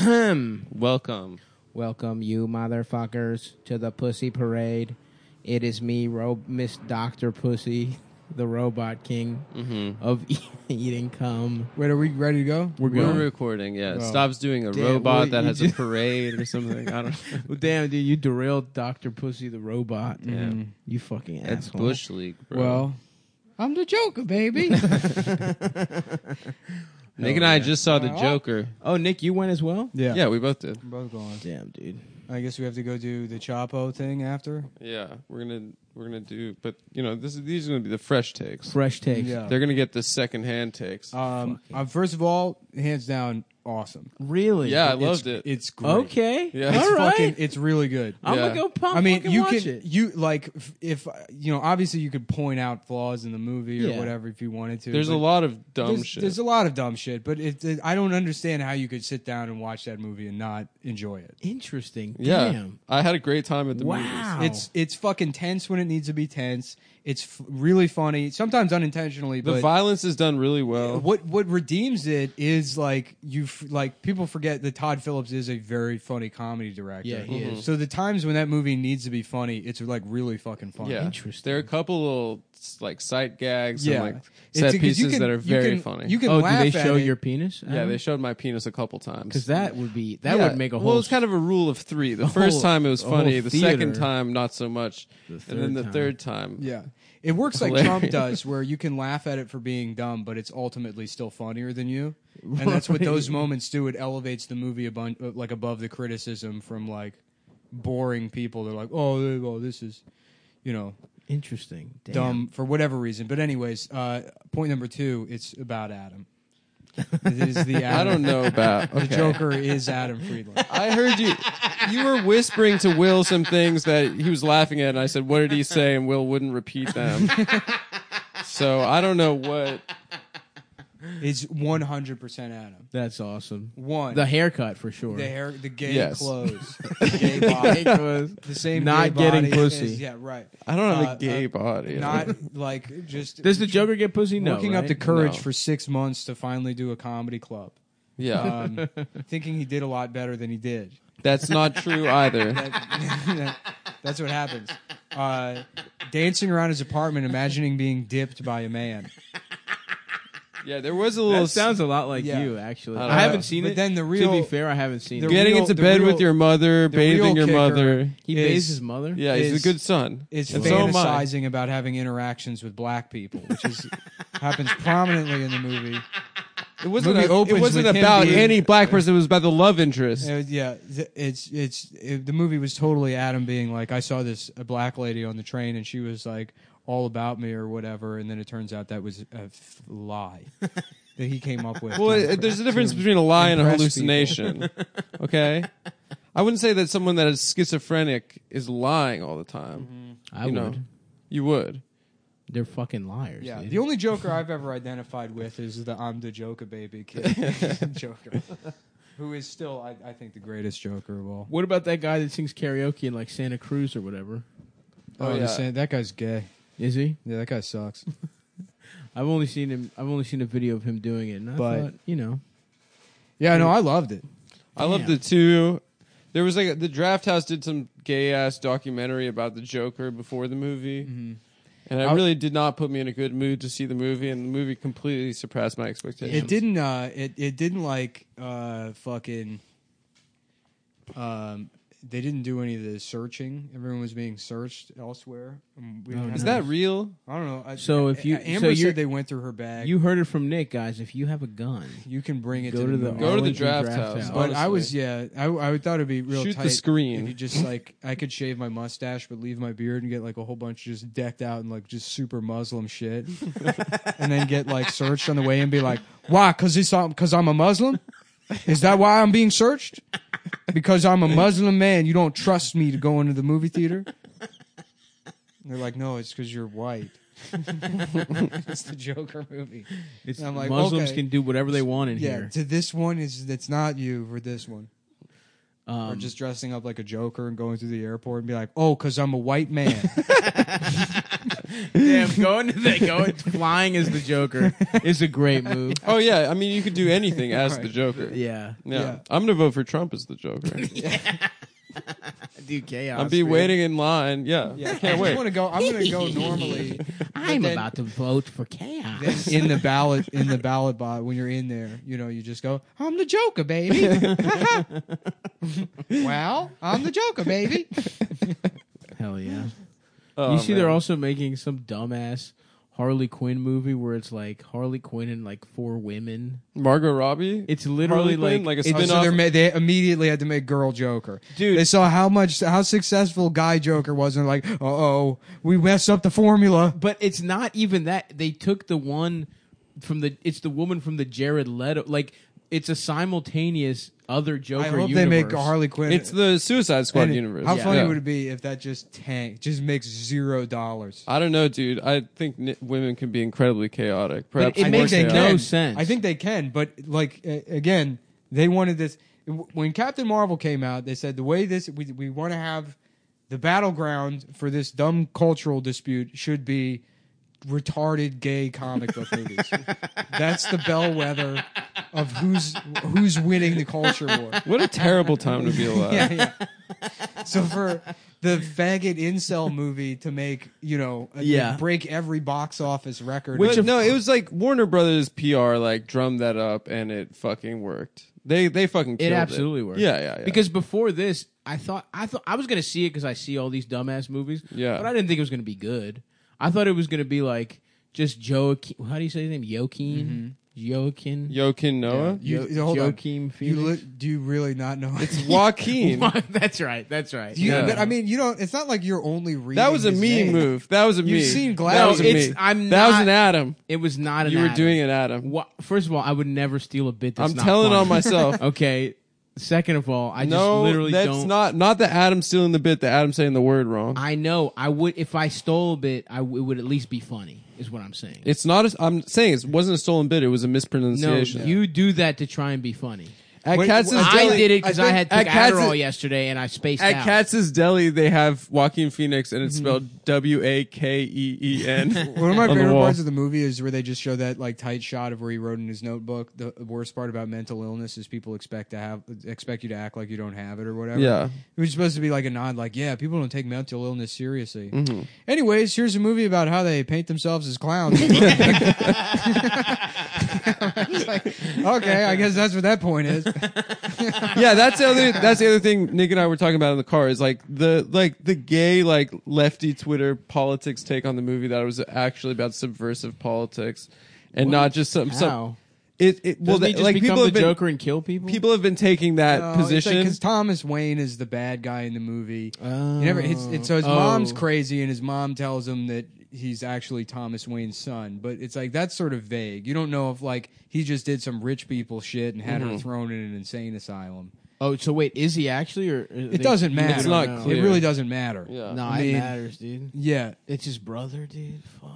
Welcome. Welcome, you motherfuckers, to the Pussy Parade. It is me, Miss Dr. Pussy, the Robot King of Eating Cum. Wait, are we ready to go? We're recording, yeah. Stav's doing a robot that has a parade or something. I don't know. Well, damn, dude, you derailed Dr. Pussy, the robot. Yeah. You fucking asshole. That's Bush League, bro. Well, I'm the Joker, baby. Nick and I just saw the Joker. Oh, Nick, you went as well? Yeah, we both did. We're both going. Damn, dude. I guess we have to go do the Chapo thing after. Yeah, we're gonna do, but you know, these are gonna be the fresh takes. Fresh takes. Yeah. They're gonna get the second-hand takes. First of all, hands down, awesome. Really? Yeah, I loved it. It's great. Okay. Yeah. It's All right. fucking, it's really good. I'm Yeah. gonna go pump. I mean, you watch can it. you like if you know, obviously you could point out flaws in the movie or Yeah. whatever if you wanted to. There's a but lot of dumb shit. There's a lot of dumb shit, but I don't understand how you could sit down and watch that movie and not enjoy it. Interesting. Yeah, Damn. I had a great time at the Wow. movies. It's fucking tense when it needs to be tense. It's really funny, sometimes unintentionally. The But violence is done really well. what redeems it is like people forget that Todd Phillips is a very funny comedy director. Yeah, he is. So the times when that movie needs to be funny, it's like really fucking funny. Yeah, Interesting. There are a couple little like sight gags Yeah. and like It's set because you pieces can- that are you very can- funny. You can Oh, do laugh they at show it. your penis? Yeah, they showed my penis a couple times. Because that would be Yeah. would make a whole. Well, it's kind of a rule of three. The first whole- time it was a whole funny. The second theater. time not so much. And then the time. third time. Yeah. It works like Hilarious. Trump does, where you can laugh at it for being dumb, but it's ultimately still funnier than you. And that's what those moments do. It elevates the movie like above the criticism from like boring people. They're like, oh, this is, you know, interesting. Damn. dumb for whatever reason. But anyways, point number 2, it's about Adam. It is the Adam. I don't know about. The Okay. Joker is Adam Friedland. I heard you. You were whispering to Will some things that he was laughing at, and I said, "What did he say?" And Will wouldn't repeat them. So I don't know what. It's 100% Adam. That's awesome. The haircut for sure. the gay Yes. clothes, the gay body, the same. Not gay getting body pussy. as- yeah, right. I don't have a Uh, gay body. Not like just. Does the Joker get pussy? No. working up right? the courage No. for 6 months to finally do a comedy club? Yeah, Thinking he did a lot better than he did. that's not true either. That's what happens. Dancing around his apartment, imagining being dipped by a man. Yeah, there was a little. That sounds a lot like Yeah. you, actually. I don't I know. haven't seen But it. then the to real- be fair, I haven't seen the it. getting real- into the bed real- with your mother, the real bathing your kicker mother. He is- bathes his mother. Yeah, he's is- a good son. Is And so am I. fantasizing about having interactions with black people, which is happens prominently in the movie. It wasn't. movie opens It wasn't with him about being- any black person. It was about the love interest. The movie was totally Adam being like, I saw a black lady on the train and she was like all about me or whatever, and then it turns out that was a lie that he came up with. Well, there's a difference between a lie and a impress hallucination. Okay, I wouldn't say that someone that is schizophrenic is lying all the time. I You would. know, you would. They're fucking liars. Yeah, dude. the only Joker I've ever identified with is the I'm the Joker baby kid Joker, who is still, I think, the greatest Joker of all. What about that guy that sings karaoke in like Santa Cruz or whatever? Oh, yeah. That guy's gay. Is he? Yeah, that guy sucks. I've only seen a video of him doing it, and I But- thought, you know, Yeah, no, I loved it. I loved it too. There was like the Draft House did some gay ass documentary about the Joker before the movie, and it really did not put me in a good mood to see the movie, and the movie completely surpassed my expectations. It didn't. It didn't like fucking. They didn't do any of the searching. Everyone was being searched elsewhere. We didn't have Is to- that real? I don't know. So if you- Amber so you're- said they went through her bag. you heard it from Nick, guys. If you have a gun, You can bring it go to to the the movie. Go to the Arlington Draft House. But I was, honestly. I thought it'd be real Shoot tight the screen. if you just like, I could shave my mustache but leave my beard and get like a whole bunch of just decked out and like just super Muslim shit, and then get like searched on the way and be like, why? Because I'm a Muslim. Is that why I'm being searched? Because I'm a Muslim man. You don't trust me to go into the movie theater. And they're like, no, it's because you're white. It's the Joker movie. it's And I'm like, Muslims okay. can do whatever they want in Yeah, here. to this one it's not you for this one. Or Um, just dressing up like a Joker and going through the airport and be like, oh, because I'm a white man. Damn, going flying as the Joker is a great move. Oh yeah, I mean you could do anything as the Joker. Yeah. Yeah. I'm gonna vote for Trump as the Joker. Do chaos. I'll be waiting in line. Yeah, I can't wait. I'm gonna go normally. I'm then- about to vote for chaos. in the ballot box when you're in there, you just go, I'm the Joker, baby. Well, I'm the Joker, baby. Hell yeah. Oh, You see, man. they're also making some dumbass Harley Quinn movie where it's like Harley Quinn and like 4 women. Margot Robbie. It's literally Harley Quinn, like a it's- spin-off. They immediately had to make girl Joker. Dude. They saw how successful guy Joker was, and they're like, we messed up the formula. But it's not even that. They took the one it's the woman from the Jared Leto. Like, it's a simultaneous other Joker I hope universe. they make Harley Quinn. It's the Suicide Squad and universe. How funny Yeah. would it be if that just makes $0? I don't know, dude. I think women can be incredibly chaotic. Perhaps it more makes chaotic. no sense. I think they can, but like again, they wanted this when Captain Marvel came out. They said the way we want to have the battleground for this dumb cultural dispute should be retarded gay comic book movies. That's the bellwether of who's winning the culture war. What a terrible time to be alive. Yeah. So for the faggot incel movie to make, break every box office record. But no, it was like Warner Brothers PR like drummed that up and it fucking worked. They fucking killed It absolutely worked. Yeah. Because before this, I thought I was going to see it because I see all these dumbass movies. Yeah. But I didn't think it was going to be good. I thought it was going to be like just Joaquin. How do you say his name? Joaquin? Joaquin? Joaquin Noah. Hold on. Joaquin Phoenix? Do you really not know? It's Joaquin. That's right. Yeah. But I mean, you don't. It's not like you're only reading. That was a his me name. move. That was a me. You've seen Glass. That was a No, me. it's- I'm that was not- an Adam. It was not an You were Adam. doing an Adam. First of all, I would never steal a bit that's I'm not telling funny. on myself. Okay. Second of all, I just No, literally that's don't. not the Adam stealing the bit. The Adam saying the word wrong. I know. I would if I stole a bit. It would at least be funny. Is what I'm saying. It's not. I'm saying it wasn't a stolen bit. It was a No, mispronunciation. you do that to try and be funny. At Wait, Katz's I Deli, did it because I had took at Katz's- Adderall yesterday and I spaced At out. Katz's Deli, they have Joaquin Phoenix, and it's spelled WAKEEN. One of my on the favorite wall. parts of the movie is where they just show that like tight shot of where he wrote in his notebook. The worst part about mental illness is people expect you to act like you don't have it or whatever. Yeah. It was supposed to be like a nod, like, yeah, people don't take mental illness seriously. Mm-hmm. Anyways, here's a movie about how they paint themselves as clowns. It's like, okay, I guess that's what that point is. Yeah, that's the other thing Nick and I were talking about in the car is like the gay like lefty Twitter politics take on the movie that it was actually about subversive politics and not just some How? well Doesn't he just like become people the have been Joker and kill people? people have been taking that position. because Thomas Wayne is the bad guy in the movie. Oh. So his mom's Oh. crazy, and his mom tells him that he's actually Thomas Wayne's son. But it's like that's sort of vague. You don't know if like he just did some rich people shit and had her thrown in an insane asylum. Oh, so wait, is he actually or It doesn't matter. It's not clear. It really doesn't matter. Yeah. No, I it mean- matters, dude. Yeah. It's his brother, dude. Fuck.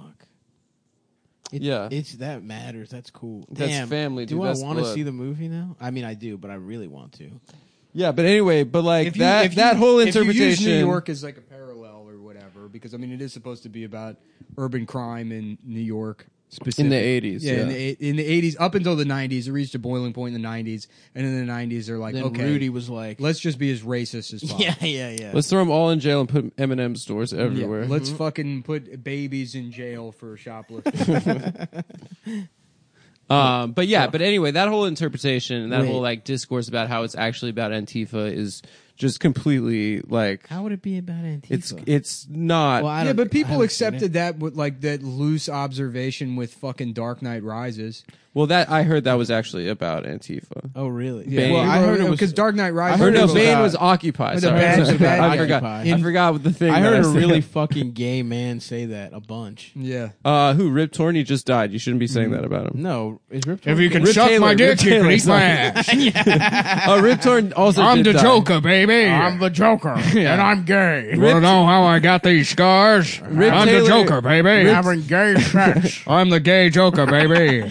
Yeah. That matters. That's cool. That's Damn. family, dude. Do That's I want to blood. see the movie now? I mean, I do, but I really want to. Yeah, but anyway, but like If that whole if you use interpretation. New York as like a parallel or whatever, because I mean it is supposed to be about urban crime in New York. in the 80s. Yeah, in the 80s, up until the 90s, it reached a boiling point in the 90s, and in the 90s, they're like, Then okay, Rudy was like, let's just be as racist as possible. yeah. Let's throw them all in jail and put M&M stores Yeah, everywhere. let's fucking put babies in jail for shoplifting. But yeah, but anyway, that whole interpretation and that Wait. whole like discourse about how it's actually about Antifa is just completely like How would it be about Antifa? it's not. Well, I Yeah, don't- but I people haven't seen accepted that with like that loose observation with fucking Dark Knight Rises. Well, that I heard that was actually about Antifa. Oh, really? Bane. Well, I heard it was because Dark Knight Rises. I heard no, was Bane about- was Occupy. the Sorry, bad- sorry. the bad I guy. forgot. Occupy. I forgot what the thing. I that heard a said. really fucking gay man say that a bunch. Yeah. Who Rip Torn? He just died. You shouldn't be saying that about him. No, is Rip If you can Rip suck Taylor, my Rip dick, you can Taylor, eat my sorry. ass. Rip Torn also. I'm did the die. Joker, baby. I'm the Joker, and I'm gay. You wanna know how I got these scars? Rip I'm Taylor- the Joker, baby. Having gay sex. I'm the gay Joker, baby.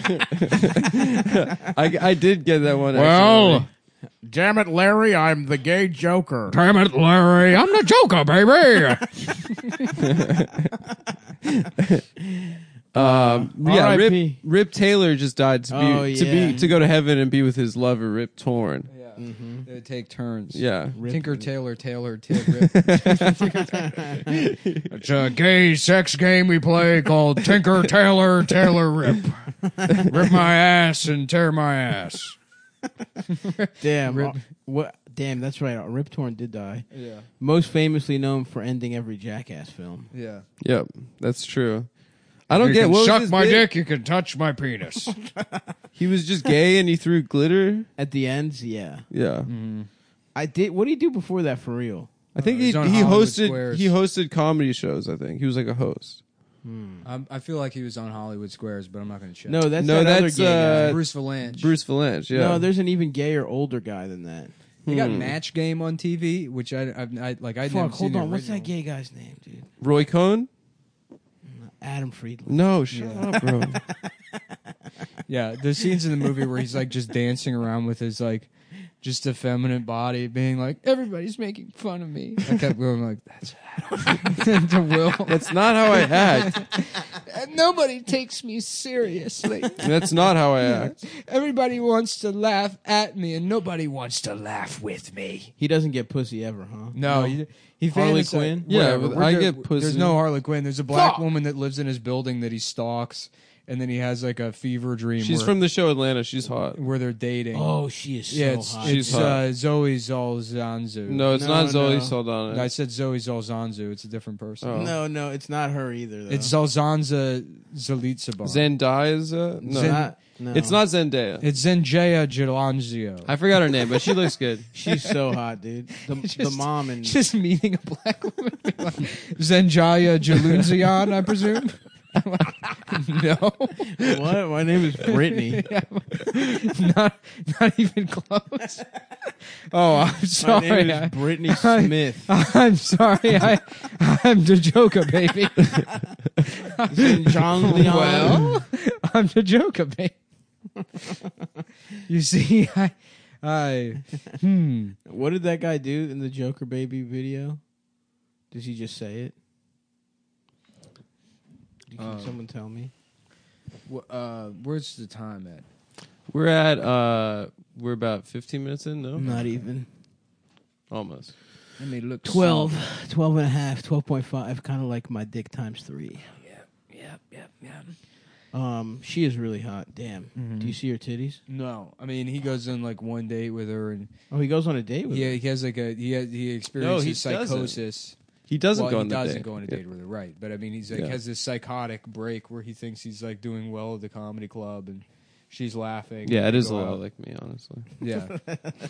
I did get that one. Well, Damn it, Larry, I'm the gay Joker. damn it, Larry. I'm the Joker, baby. Yeah, R.I.P. Rip Taylor just died to go to heaven and be with his lover Rip Torn. Yeah. They would take turns. Yeah. Tinker Tailor Rip. It's a gay sex game we play called Tinker Tailor Rip. Rip my ass and tear my ass. Damn. What? Damn, that's right. Rip Torn did die. Yeah. Most famously known for ending every Jackass film. Yeah. Yep, that's true. I don't You get can what was suck his my bit? dick, you can touch my penis. He was just gay and he threw glitter. At the end, yeah. Yeah, I did. What did he do before that for real? I think he he's on Hollywood hosted Squares. he hosted comedy shows. I think he was like a host. I feel like he was on Hollywood Squares, but I'm not going to check. No, that's No, that that's, other gay guy. Bruce Valanche. Bruce Valanche. Yeah, No, there's an even gayer older guy than that. They got Match Game on TV, which I never Fuck, seen hold the on. What's that original. gay guy's name, dude? Roy Cohn. Adam Friedland. No, shut up, bro. Yeah, there's scenes in the movie where he's like just dancing around with his like just effeminate body, being like, "Everybody's making fun of me." I kept going like, "That's Adam." To Will. That's not how I act. Nobody takes me seriously. That's not how I act. Everybody wants to laugh at me, and nobody wants to laugh with me. He doesn't get pussy ever, huh? No, he Harley fantasized- Quinn? Yeah, whatever. but We're I ju- get pussy. There's no Harley Quinn. There's a black Fuck. woman that lives in his building that he stalks, and then he has like a fever dream. She's from the show Atlanta. She's hot. where they're dating. Oh, she is so yeah, it's, hot. She's it's hot. Zoe Zolzanzu. No, it's No, not Zoe no. Saldana. I said Zoe Zolzanzu. It's a different person. Oh. No, it's not her either. Though. It's Zolzanza Zalitsabar. Zendaya. No, no. it's not Zendaya. It's Zendaya Gelanzio. I forgot her name, but she looks good. She's so hot, dude. The mom and Just meeting a black woman. Like, Zendaya Jalunzian, I presume. No, what? My name is Brittany. not even close. Oh, I'm My sorry. name is Brittany Smith. I'm sorry. I'm Jojoka, baby. Well, I'm Jojoka, baby. You see, what did that guy do in the Joker Baby video? Did he just say it? Can someone tell me? Where's the time at? We're about 15 minutes in. No, Not even. almost. Let me look. 12 and a half, 12.5, kind of like my dick times 3. Yeah. She is really hot. Damn. Do you see her titties? No, I mean he goes on like one date with her, and Oh, he goes on a date with her. he has like he experiences No, he doesn't. psychosis. He doesn't Well, go he on the doesn't date. go on a date with her, right? But I mean, he's like Yeah. has this psychotic break where he thinks he's like doing well at the comedy club, and she's laughing. Yeah, and it they is a go lot out. like me, honestly. Yeah,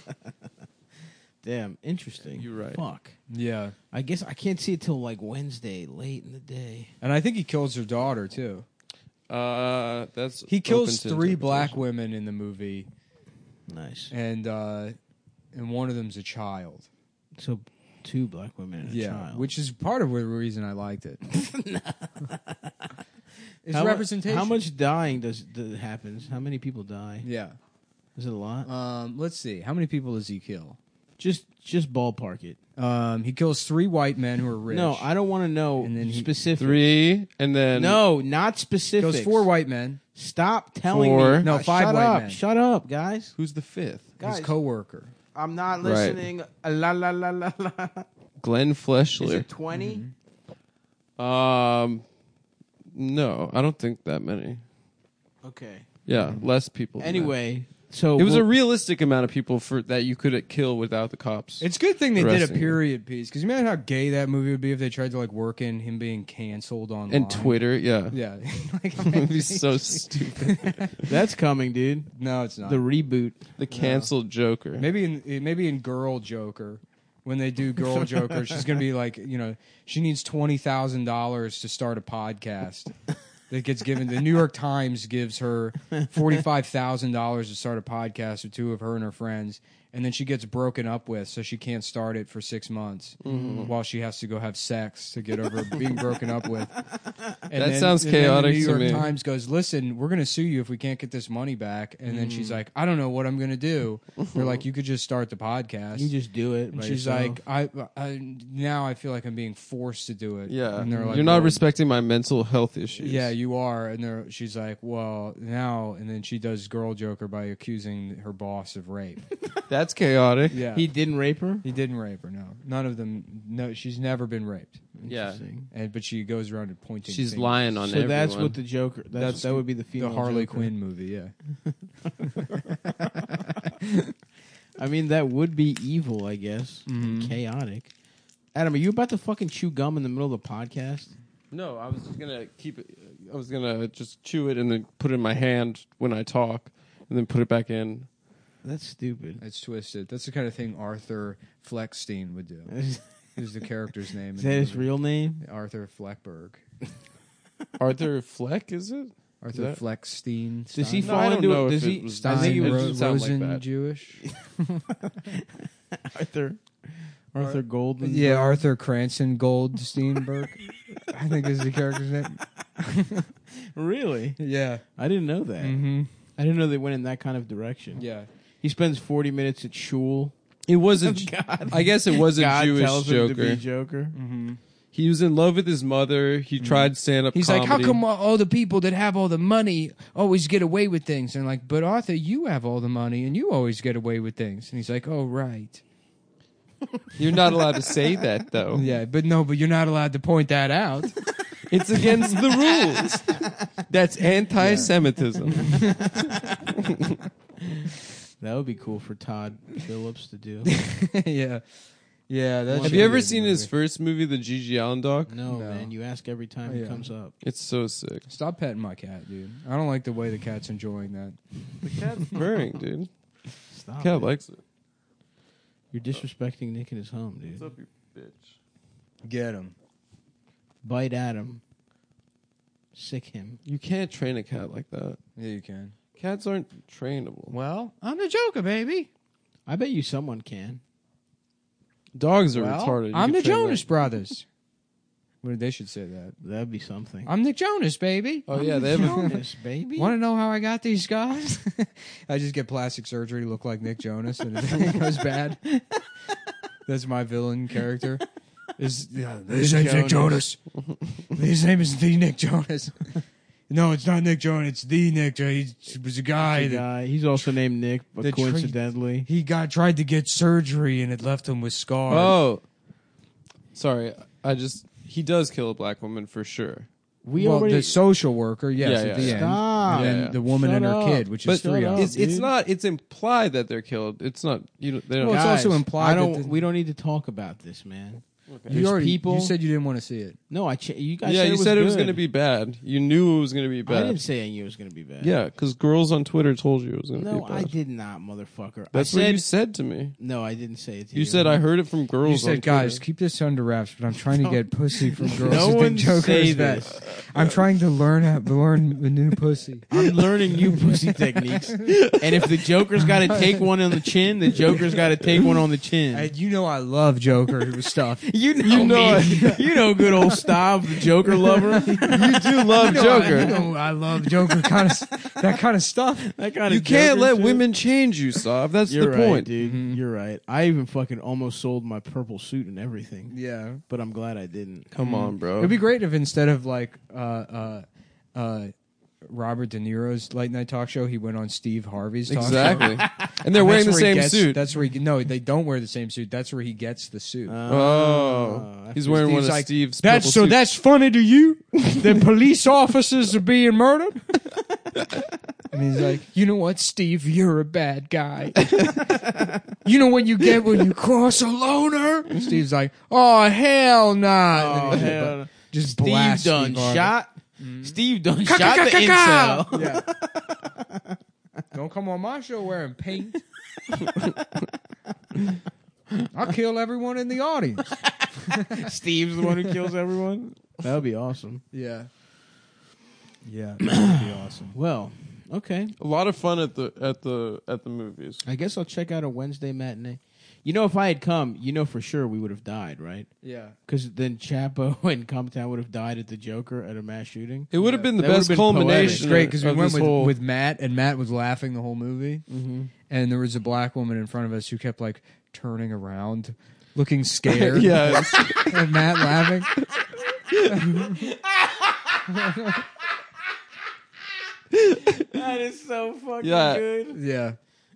Damn, interesting. You're right. Fuck. yeah. I guess I can't see it till like Wednesday, late in the day. And I think he kills her daughter too. That's He kills open to 3 black interpretation. women in the movie, Nice. and one of them's a child. So 2 black women and a child. which is part of the reason I liked it. It's How mu- representation. How much dying happens? How many people die? Yeah. Is it a lot? Let's see. How many people does he kill? Just ballpark it. He kills 3 white men who are rich. No, I don't want to know And then he- specific. 3, and then No, not specific. kills 4 white men. Stop telling 4. me. No, 5 shut white up. men. Shut up, guys. Who's the 5th? Guys, His coworker. I'm not Right. listening. La la la la la. Glenn Is Fleshler. it 20? No, I don't think that many. Okay. Yeah, less people. than that. Anyway, so it was a realistic amount of people for that you could kill without the cops. It's a good thing they did a Arresting him. period piece, because you imagine how gay that movie would be if they tried to like work in him being canceled online. and Twitter, yeah. Yeah. Like, It would be so stupid. that's coming, dude. No, it's not. The reboot. The canceled Joker. Maybe in Girl Joker, when they do Girl Joker, she's gonna be like, she needs $20,000 to start a podcast. That gets given. The New York Times gives her $45,000 to start a podcast with 2 of her and her friends, and then she gets broken up with, so she can't start it for 6 months while she has to go have sex to get over being broken up with. And That sounds chaotic The to New York me. Times goes, listen, we're going to sue you if we can't get this money back. And then she's like, I don't know what I'm going to do. They're like, you could just start the podcast. You just do it. And by she's yourself. like, now I feel like I'm being forced to do it. Yeah, And they're like, you're not well, respecting my mental health issues. yeah, you are. And she's like, well, now. And then she does Girl Joker by accusing her boss of rape. That's chaotic. Yeah. He didn't rape her. He didn't rape her, no. None of them. No, she's never been raped. Yeah, Interesting. But she goes around and pointing she's fingers. lying on So everyone. that's what the Joker. That's That would be the The female Harley Joker. Quinn movie, yeah. I mean, that would be evil, I guess. Mhm. Chaotic. Adam, are you about to fucking chew gum in the middle of the podcast? No, I was just gonna keep it. I was gonna just chew it and then put it in my hand when I talk, and then put it back in. That's stupid. It's twisted. That's the kind of thing Arthur Fleckstein would do. Is Is the character's name. that his real name? Arthur Fleckberg. Arthur Fleck, is it? Arthur that- Fleckstein. Does he No, fall I don't into know it? if Does it he? was- I think it Stein was Ro- sound like Rosen that. Jewish? Arthur Golden. Yeah, Arthur Cranston Goldsteinberg. I think is the character's name. Really? Yeah. I didn't know that. Mm-hmm. I didn't know they went in that kind of direction. Yeah. He spends 40 minutes at shul. It was a. God. I guess it was a God Jewish tells him to Joker. be Joker. Mm-hmm. He was in love with his mother. He tried stand up. He's comedy. like, how come all the people that have all the money always get away with things? And like, but Arthur, you have all the money and you always get away with things. And he's like, oh, right. You're not allowed to say that though. Yeah, but you're not allowed to point that out. It's against the rules. That's anti-Semitism. That would be cool for Todd Phillips to do. Yeah. Yeah. That Have should you be ever a seen movie. his first movie, the Gigi Allen doc? No, No. man. You ask every time Yeah. it comes up. It's so sick. Stop petting my cat, dude. I don't like the way the cat's enjoying that. The cat's purring, dude. Stop. Cat it. likes it. You're disrespecting Nick in his home, What's dude. up, you bitch? Get him. Bite Adam. Sick him. You can't train a cat like that. Yeah, you can. Cats aren't trainable. Well, I'm the Joker, baby. I bet you someone can. Dogs are Well, retarded. You I'm can the train Jonas them. Brothers. Well, they should say that. That'd be something. I'm Nick Jonas, baby. Oh yeah, they have a, Jonas, baby. Want to know how I got these scars? I just get plastic surgery to look like Nick Jonas, and it goes bad. That's my villain character. His name's Nick Jonas. His name is the Nick Jonas. No, it's not Nick Jonas. It's the Nick Jonas. He was a guy The that guy. He's also named Nick, but The tree- coincidentally. he tried to get surgery, and it left him with scars. oh, sorry. He does kill a black woman for sure. We well, already. the social worker, yes, Yeah, at yeah, the yeah. end. Stop. And then Yeah. the woman Shut and her up. kid, which But is three shut of up. them. It's dude. not. It's implied that they're killed. It's not. They don't. Well, it's Guys, also implied I that don't. the- We don't need to talk about this, man. Okay. There's people- You said you didn't want to see it. No, you guys. Yeah, said you said it was good. going to be bad. You knew it was going to be I bad. didn't say I knew it was going to be bad. Yeah, because girls on Twitter told you it was going to be No, bad. I did not, motherfucker. That's I what said, you said to me. No, I didn't say it to you. You said I heard it from girls. You on said, guys, Twitter. keep this under wraps, but I'm trying to get pussy from girls No who one think Joker say is bad. this. I'm trying to learn the new pussy. I'm learning new pussy techniques. And if the Joker's got to take one on the chin, the Joker's got to take one on the chin. And you know I love Joker stuff. You know me. You know good old Stav, the Joker lover. You do love Joker. I love Joker that kind of stuff. That kind You of can't Joker let shit. women change you, Sav. That's You're the right, point. dude. Mhm. You're right. I even fucking almost sold my purple suit and everything, Yeah. but I'm glad I didn't. Come on, bro. It'd be great if instead of like Robert De Niro's late night talk show, he went on Steve Harvey's talk show. Exactly. And they're And wearing the that's where he same gets- suit. That's where no, they don't wear the same suit. That's where he gets the suit. Oh, he's wearing one Steve's of like, Steve's. purple That's suits. funny to you? That police officers are being murdered? And he's like, you know what, Steve? You're a bad guy. You know what you get when you cross a loner? And Steve's like, oh, hell nah. Oh, And he hell no. just Steve blast done Steve Harvey. shot. Steve done shot the Ka-ka-ka-ka-ka. incel. Yeah. Don't come on my show wearing paint. I'll kill everyone in the audience. Steve's the one who kills everyone. That would be awesome. Yeah. Yeah, that would be awesome. Well, Okay. A lot of fun at the movies. I guess I'll check out a Wednesday matinee. You know, if I had come, you know for sure we would have died, right? Yeah. Because then Chapo and Comptown would have died at the Joker at a mass shooting. It would have been the That would've best been culmination. It's great because we of went this whole- with Matt, and Matt was laughing the whole movie. Mm-hmm. And there was a black woman in front of us who kept like turning around, looking scared. Yeah, And Matt laughing. That is so fucking Yeah. good. Yeah.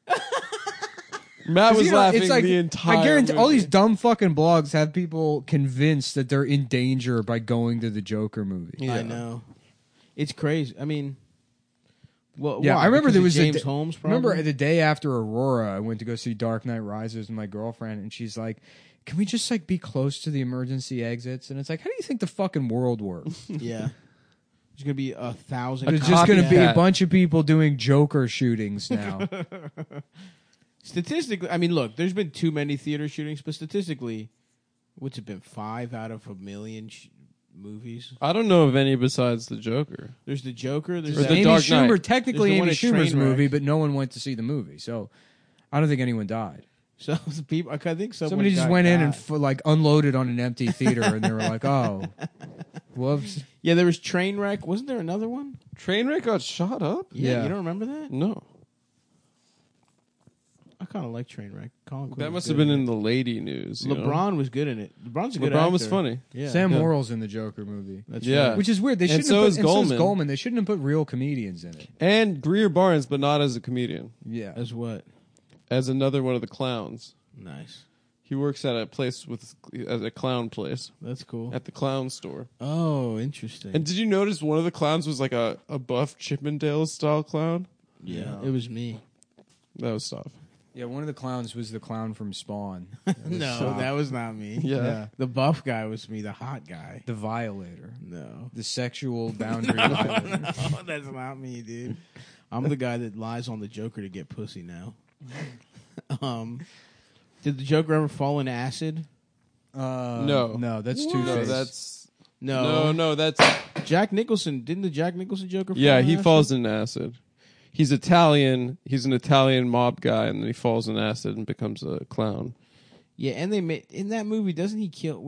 Matt was You know, laughing it's like, the entire. I guarantee all movie. these dumb fucking blogs have people convinced that they're in danger by going to the Joker movie. Yeah. I know. It's crazy. I mean, well, Yeah, why? I remember Because there of was a James da- Holmes. Probably? Remember the day after Aurora, I went to go see Dark Knight Rises with my girlfriend, and she's like, "Can we just like be close to the emergency exits?" And it's like, how do you think the fucking world works? Yeah. There's gonna be 1,000. There's just going to be a copycat. bunch of people doing Joker shootings now. Statistically, I mean, look, there's been too many theater shootings, but statistically, what's it been? 5 out of 1 million movies. I don't know of any besides the Joker. There's the Joker. There's Or the that- Amy Dark Schumer, Knight. technically There's the one Amy at Schumer's Trainwreck. movie, but no one went to see the movie. So I don't think anyone died. So the people, I think Somebody just went in and like unloaded on an empty theater, and they were like, "Oh, whoops." yeah, there was Trainwreck. Wasn't there another one? Trainwreck got shot up? Yeah. You don't remember that? No. I kind of like Trainwreck. Colin Quinn That was must good have been in in the lady news. it. you know? LeBron was good in it. LeBron's a good LeBron actor. was funny. Yeah, Sam Yeah. Morrill's in the Joker movie, That's Yeah. right. which is weird. They And shouldn't so have is put, and so is Goldman. They shouldn't have put real comedians in it. And Greer Barnes, but not as a comedian, Yeah, As what? as another one of the clowns. Nice. He works at a place at a clown place That's cool. at the clown store. Oh, interesting. And did you notice one of the clowns was like a buff Chippendales style clown? yeah, it was me. That was tough. yeah. One of the clowns was the clown from Spawn. No, that was not me. Yeah. The buff guy was me, the hot guy. The Violator, No. the sexual boundary violator. No, that's not me, dude. I'm the guy that lies on the Joker to get pussy now. Did the Joker ever fall in acid? No. no, that's What? Two No, Face. that's No. no, that's Jack Nicholson. Didn't the Jack Nicholson Joker fall yeah. in He acid? falls in acid. He's Italian. He's an Italian mob guy, and then he falls in acid and becomes a clown. Yeah, and they made in that movie, doesn't he kill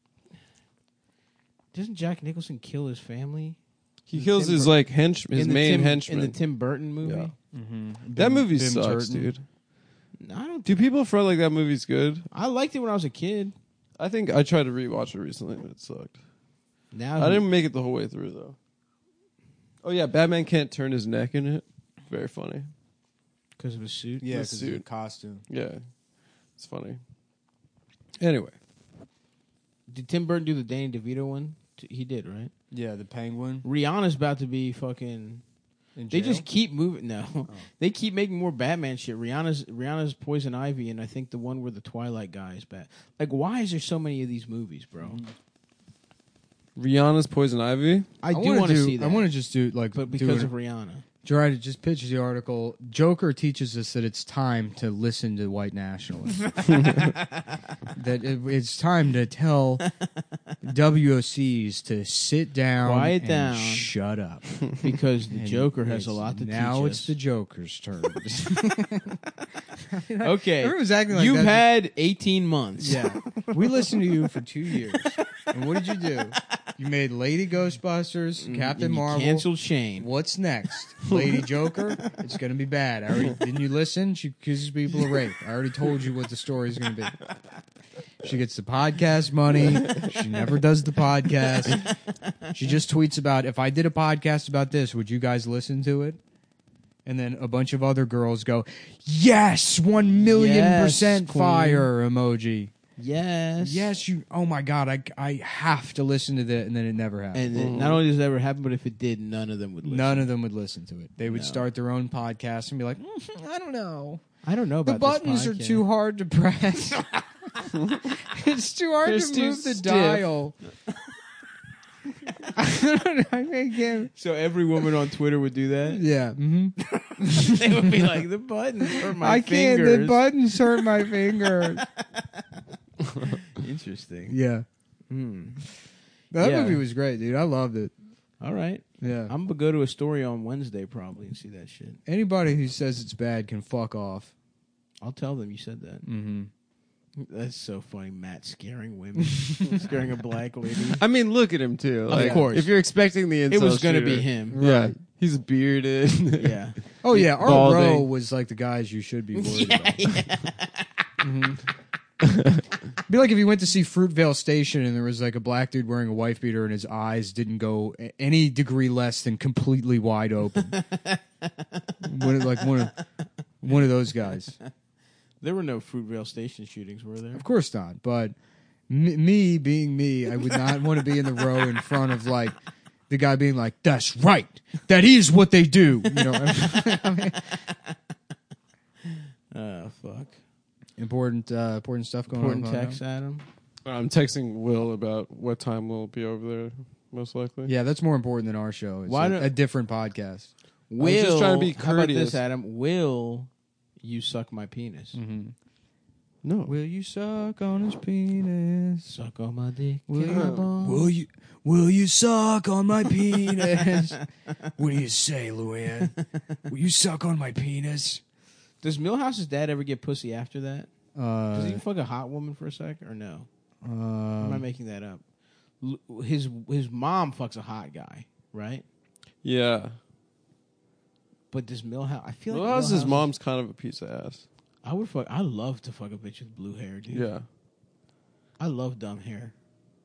doesn't Jack Nicholson kill his family? He In kills Tim his Bur- like his main henchman. in the Tim Burton movie. Yeah. Mm-hmm. That movie sucks, dude. I don't. Do people feel like that movie's good? I liked it when I was a kid. I think I tried to rewatch it recently, but it sucked. Now I didn't make it the whole way through though. Oh yeah, Batman can't turn his neck in it. Very funny. because of his suit. Yeah, The because of the suit. costume. Yeah, it's funny. Anyway, Did Tim Burton do the Danny DeVito one? He did, right? Yeah, the Penguin. Rihanna's about to be fucking. In They jail? just keep moving. No, they keep making more Batman shit. Rihanna's Poison Ivy, and I think the one where the Twilight guy is Bat. Like, why is there so many of these movies, bro? Rihanna's Poison Ivy. I do wanna want to see that, I want to just do like, but do because an- of Rihanna. Try to just pitch the article. Joker teaches us that it's time to listen to white nationalists. That it's time to tell WOCs to sit down, Quiet and down. shut up. Because the And Joker has a it's- lot to now teach it's us. the Joker's turn. Okay, Everyone's acting like you've that's- had 18 months. Yeah, we listened to you for 2 years, and what did you do? You made Lady Ghostbusters, Captain And you Marvel. canceled Shane. What's next? Lady Joker? It's going to be bad. Didn't you listen? She accuses people of rape. I already told you what the story's going to be. She gets the podcast money. She never does the podcast. She just tweets about, if I did a podcast about this, would you guys listen to it? And then a bunch of other girls go, yes, 1,000,000% Yes, queen. fire emoji. Yes. Yes, you. Oh my god, I have to listen to that, and then it never happened. And not only does it ever happen, but if it did, none of them would listen. None of them would listen to it. They would No. start their own podcast and be like, I don't know. I don't know The about buttons this are podcast. too hard to press. It's too hard They're to too move the stiff. dial. I don't know. I can't. So every woman on Twitter would do that. Yeah. Mm-hmm. They would be like, the buttons hurt my I can't. fingers. The buttons hurt my fingers. Interesting. Yeah. Hmm. That Yeah. movie was great, dude. I loved it. All right. Yeah. I'm gonna go to Astoria on Wednesday probably and see that shit. Anybody who says it's bad can fuck off. I'll tell them you said that. Mm-hmm. That's so funny. Matt scaring women, scaring a black lady. I mean, look at him too. Of course. If you're expecting the incel It was gonna shooter, be him. Yeah, he's bearded. Yeah. Oh yeah, our Balding. row was like the guys you should be worried about. Be like if you went to see Fruitvale Station and there was like a black dude wearing a wife beater and his eyes didn't go any degree less than completely wide open. one of those guys. There were no Fruitvale Station shootings, were there? Of course not. But me being me, I would not want to be in the row in front of like the guy being like, "That's right. That is what they do." You know. Fuck. Important stuff going Important on. text, Adam. I'm texting Will about what time we'll be over there, most likely. Yeah, that's more important than our show. It's Why a, don't- a different podcast. Will, just trying to be how about courteous. this, Adam? Will you suck my penis? Mm-hmm. No. Will you suck on his penis? Suck on my dick. Will Can I bone? Will you suck on my penis? What do you say, Luann? Will you suck on my penis? Does Milhouse's dad ever get pussy after that? Does he Uh, fuck a hot woman for a sec or no? Or am I making that up? His mom fucks a hot guy, right? Yeah. But does Milhouse? I feel like Well, his Milhouse- mom's kind of a piece of ass. I would fuck. I love to fuck a bitch with blue hair, dude. Yeah. I love dumb hair.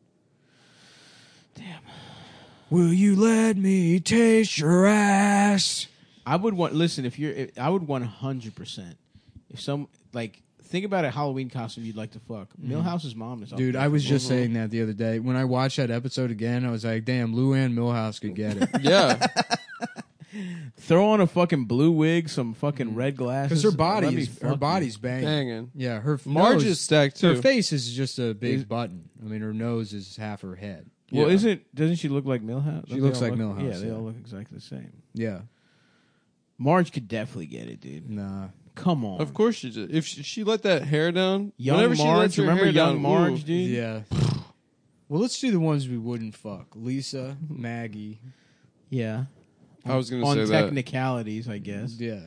Damn. will you let me taste your ass? I would want. Listen, I would 100%. If some like think about a Halloween costume you'd like to fuck. Milhouse's mom is. up Dude, there. I was just Mhm. saying that the other day. When I watched that episode again, I was like, damn, Luann Milhouse could get it. Yeah. throw on a fucking blue wig, some fucking red glasses. Because let me fuck her you. body's banging. Hanging. Yeah, her Marge nose, is stacked too. her face is just a big button. I mean, her nose is half her head. Well, Yeah. doesn't she look like Milhouse? She Don't looks they all like look- Milhouse, Yeah, they yeah. all look exactly the same. Yeah, Marge could definitely get it, dude. nah. Come on. Of course she did. If she let that hair down, Young whenever she lets Marge, her remember hair young down, Marge, ooh. dude? Yeah. Well, let's do the ones we wouldn't fuck. Lisa, Maggie. Yeah. I was gonna On say that. technicalities, I guess. Yeah.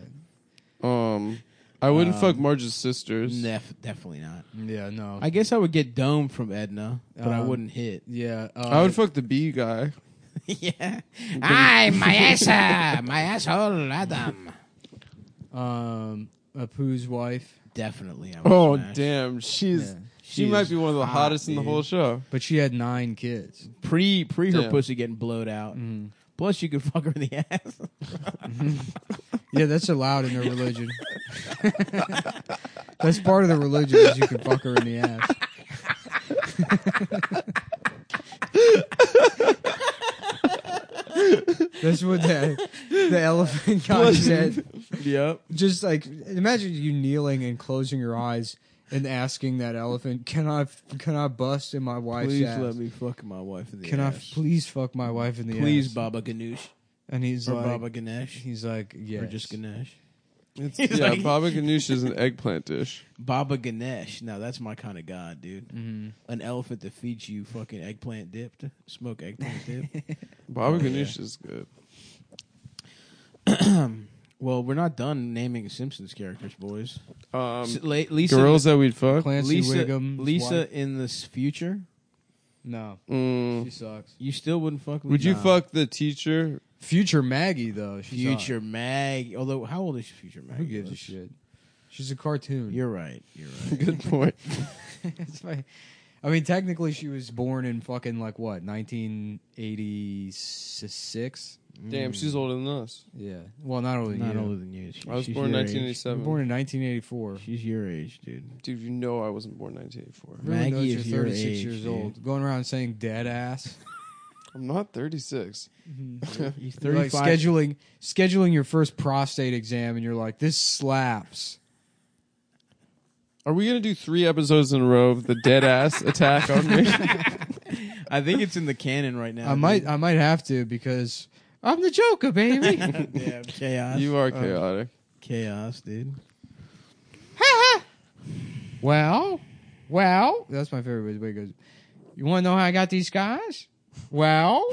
I wouldn't fuck Marge's sisters. Definitely not. Yeah, no. I guess I would get domed from Edna, but I wouldn't hit. yeah. I would fuck the B guy. Yeah. Ay, my ass, my asshole, Adam. Apu's wife. Definitely. I would Oh smash. damn, she She might is be one of the hot, hottest in the dude. whole show. But she had 9 kids. Pre her Damn. pussy getting blowed out. Mm-hmm. Plus, you could fuck her in the ass. Yeah, that's allowed in their religion. That's part of the religion is you can fuck her in the ass. That's what the elephant guy said. Yep. Just like imagine you kneeling and closing your eyes and asking that elephant, "Can I bust in my wife's Please ass? let me fuck my wife in the Can I ass. please fuck my wife in the Please, ass?" Baba Ganoush. And he's Or like, Baba Ganesh. he's like, yes. Or just Ganesh. Yeah, like- Baba Ganoush is an eggplant dish. Baba Ganesh. Now, that's my kind of god, dude. Mm-hmm. An elephant that feeds you fucking eggplant dipped. Smoke eggplant dip. Baba Oh, Ganoush is good. Well, we're not done naming Simpsons characters, boys. Lisa, Girls that we'd fuck. Clancy Lisa, Wiggum's Lisa wife. in this future, No, Mm. she sucks. you still wouldn't fuck. Would you Lisa? fuck the teacher? Future Maggie though. She's Future hot. Mag? Although, how old is Future Mag? Who gives a shit? She's a cartoon. You're right. You're right. Good point. It's fine. I mean, technically, she was born in fucking like what, 1986? Damn, she's older than us. Yeah. Well, not older than Not you. older than you. I was She's born in your age. You were 1987. born in 1984. She's your age, dude. Dude, you know I wasn't born in 1984. Everyone Maggie knows is you're your 36 age, years dude. old, going around saying dead ass. I'm not 36. He's You're like 35. scheduling your first prostate exam, and you're like, this slaps. Are we gonna do 3 episodes in a row of the dead ass attack on me? I think it's in the canon right now. I might have to because I'm the Joker, baby. Yeah, chaos. You are chaotic. Chaos, dude. Well, that's my favorite way it goes. You want to know how I got these scars? Well,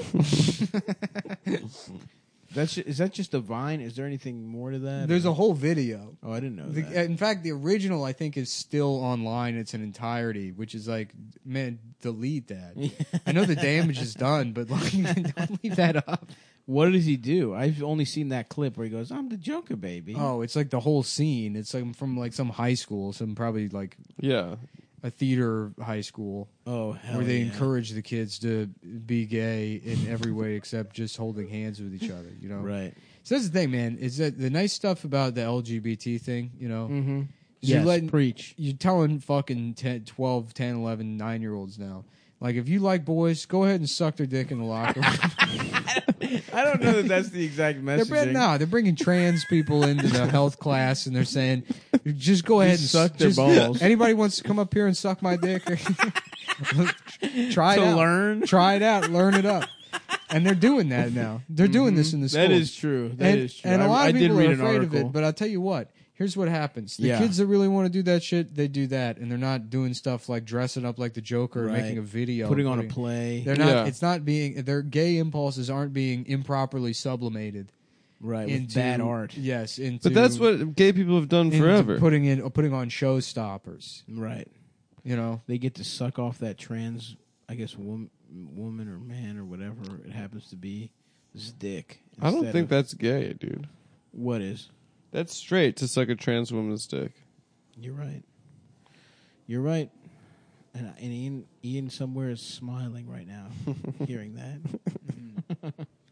Is that just a Vine? Is there anything more to that? there's or- a whole video. Oh, I didn't know that. In fact, the original I think is still online. It's in entirety, which is like, man, delete that. I know the damage is done, but like, don't leave that up. What does he do? I've only seen that clip where he goes, "I'm the Joker, baby." Oh, it's like the whole scene. It's like from like some high school, some probably like Yeah. a theater high school oh, hell where they yeah. encourage the kids to be gay in every way except just holding hands with each other. You know, Right. So that's the thing, man. Is that the nice stuff about the LGBT thing? You know, Mm-hmm. is you're Yes, letting- preach. you're telling fucking 10, 12, 10, 11, 9-year-olds now. Like, if you like boys, go ahead and suck their dick in the locker room. I don't know that that's the exact messaging. They're bringing trans people into the health class, and they're saying, just go ahead and suck their balls. Anybody wants to come up here and suck my dick? Try it To out. learn? Try it out. Learn it up. And they're doing that now. They're doing this in the schools. That is true. That is true. And a lot I of did people read are an afraid of article. it, but I'll tell you what. Here's what happens. The Yeah. kids that really want to do that shit, they do that. And they're not doing stuff like dressing up like the Joker or Right. making a video. Putting on a play. They're not. Yeah. It's not being. Their gay impulses aren't being improperly sublimated Right. into With bad art. Yes, into. But that's what gay people have done into forever. Putting on showstoppers. Right. You know. They get to suck off that trans, I guess, woman or man or whatever it happens to be, this dick. I don't instead think of- that's gay, dude. What is? That's straight to suck a trans woman's dick. You're right. You're right. And Ian somewhere is smiling right now, hearing that.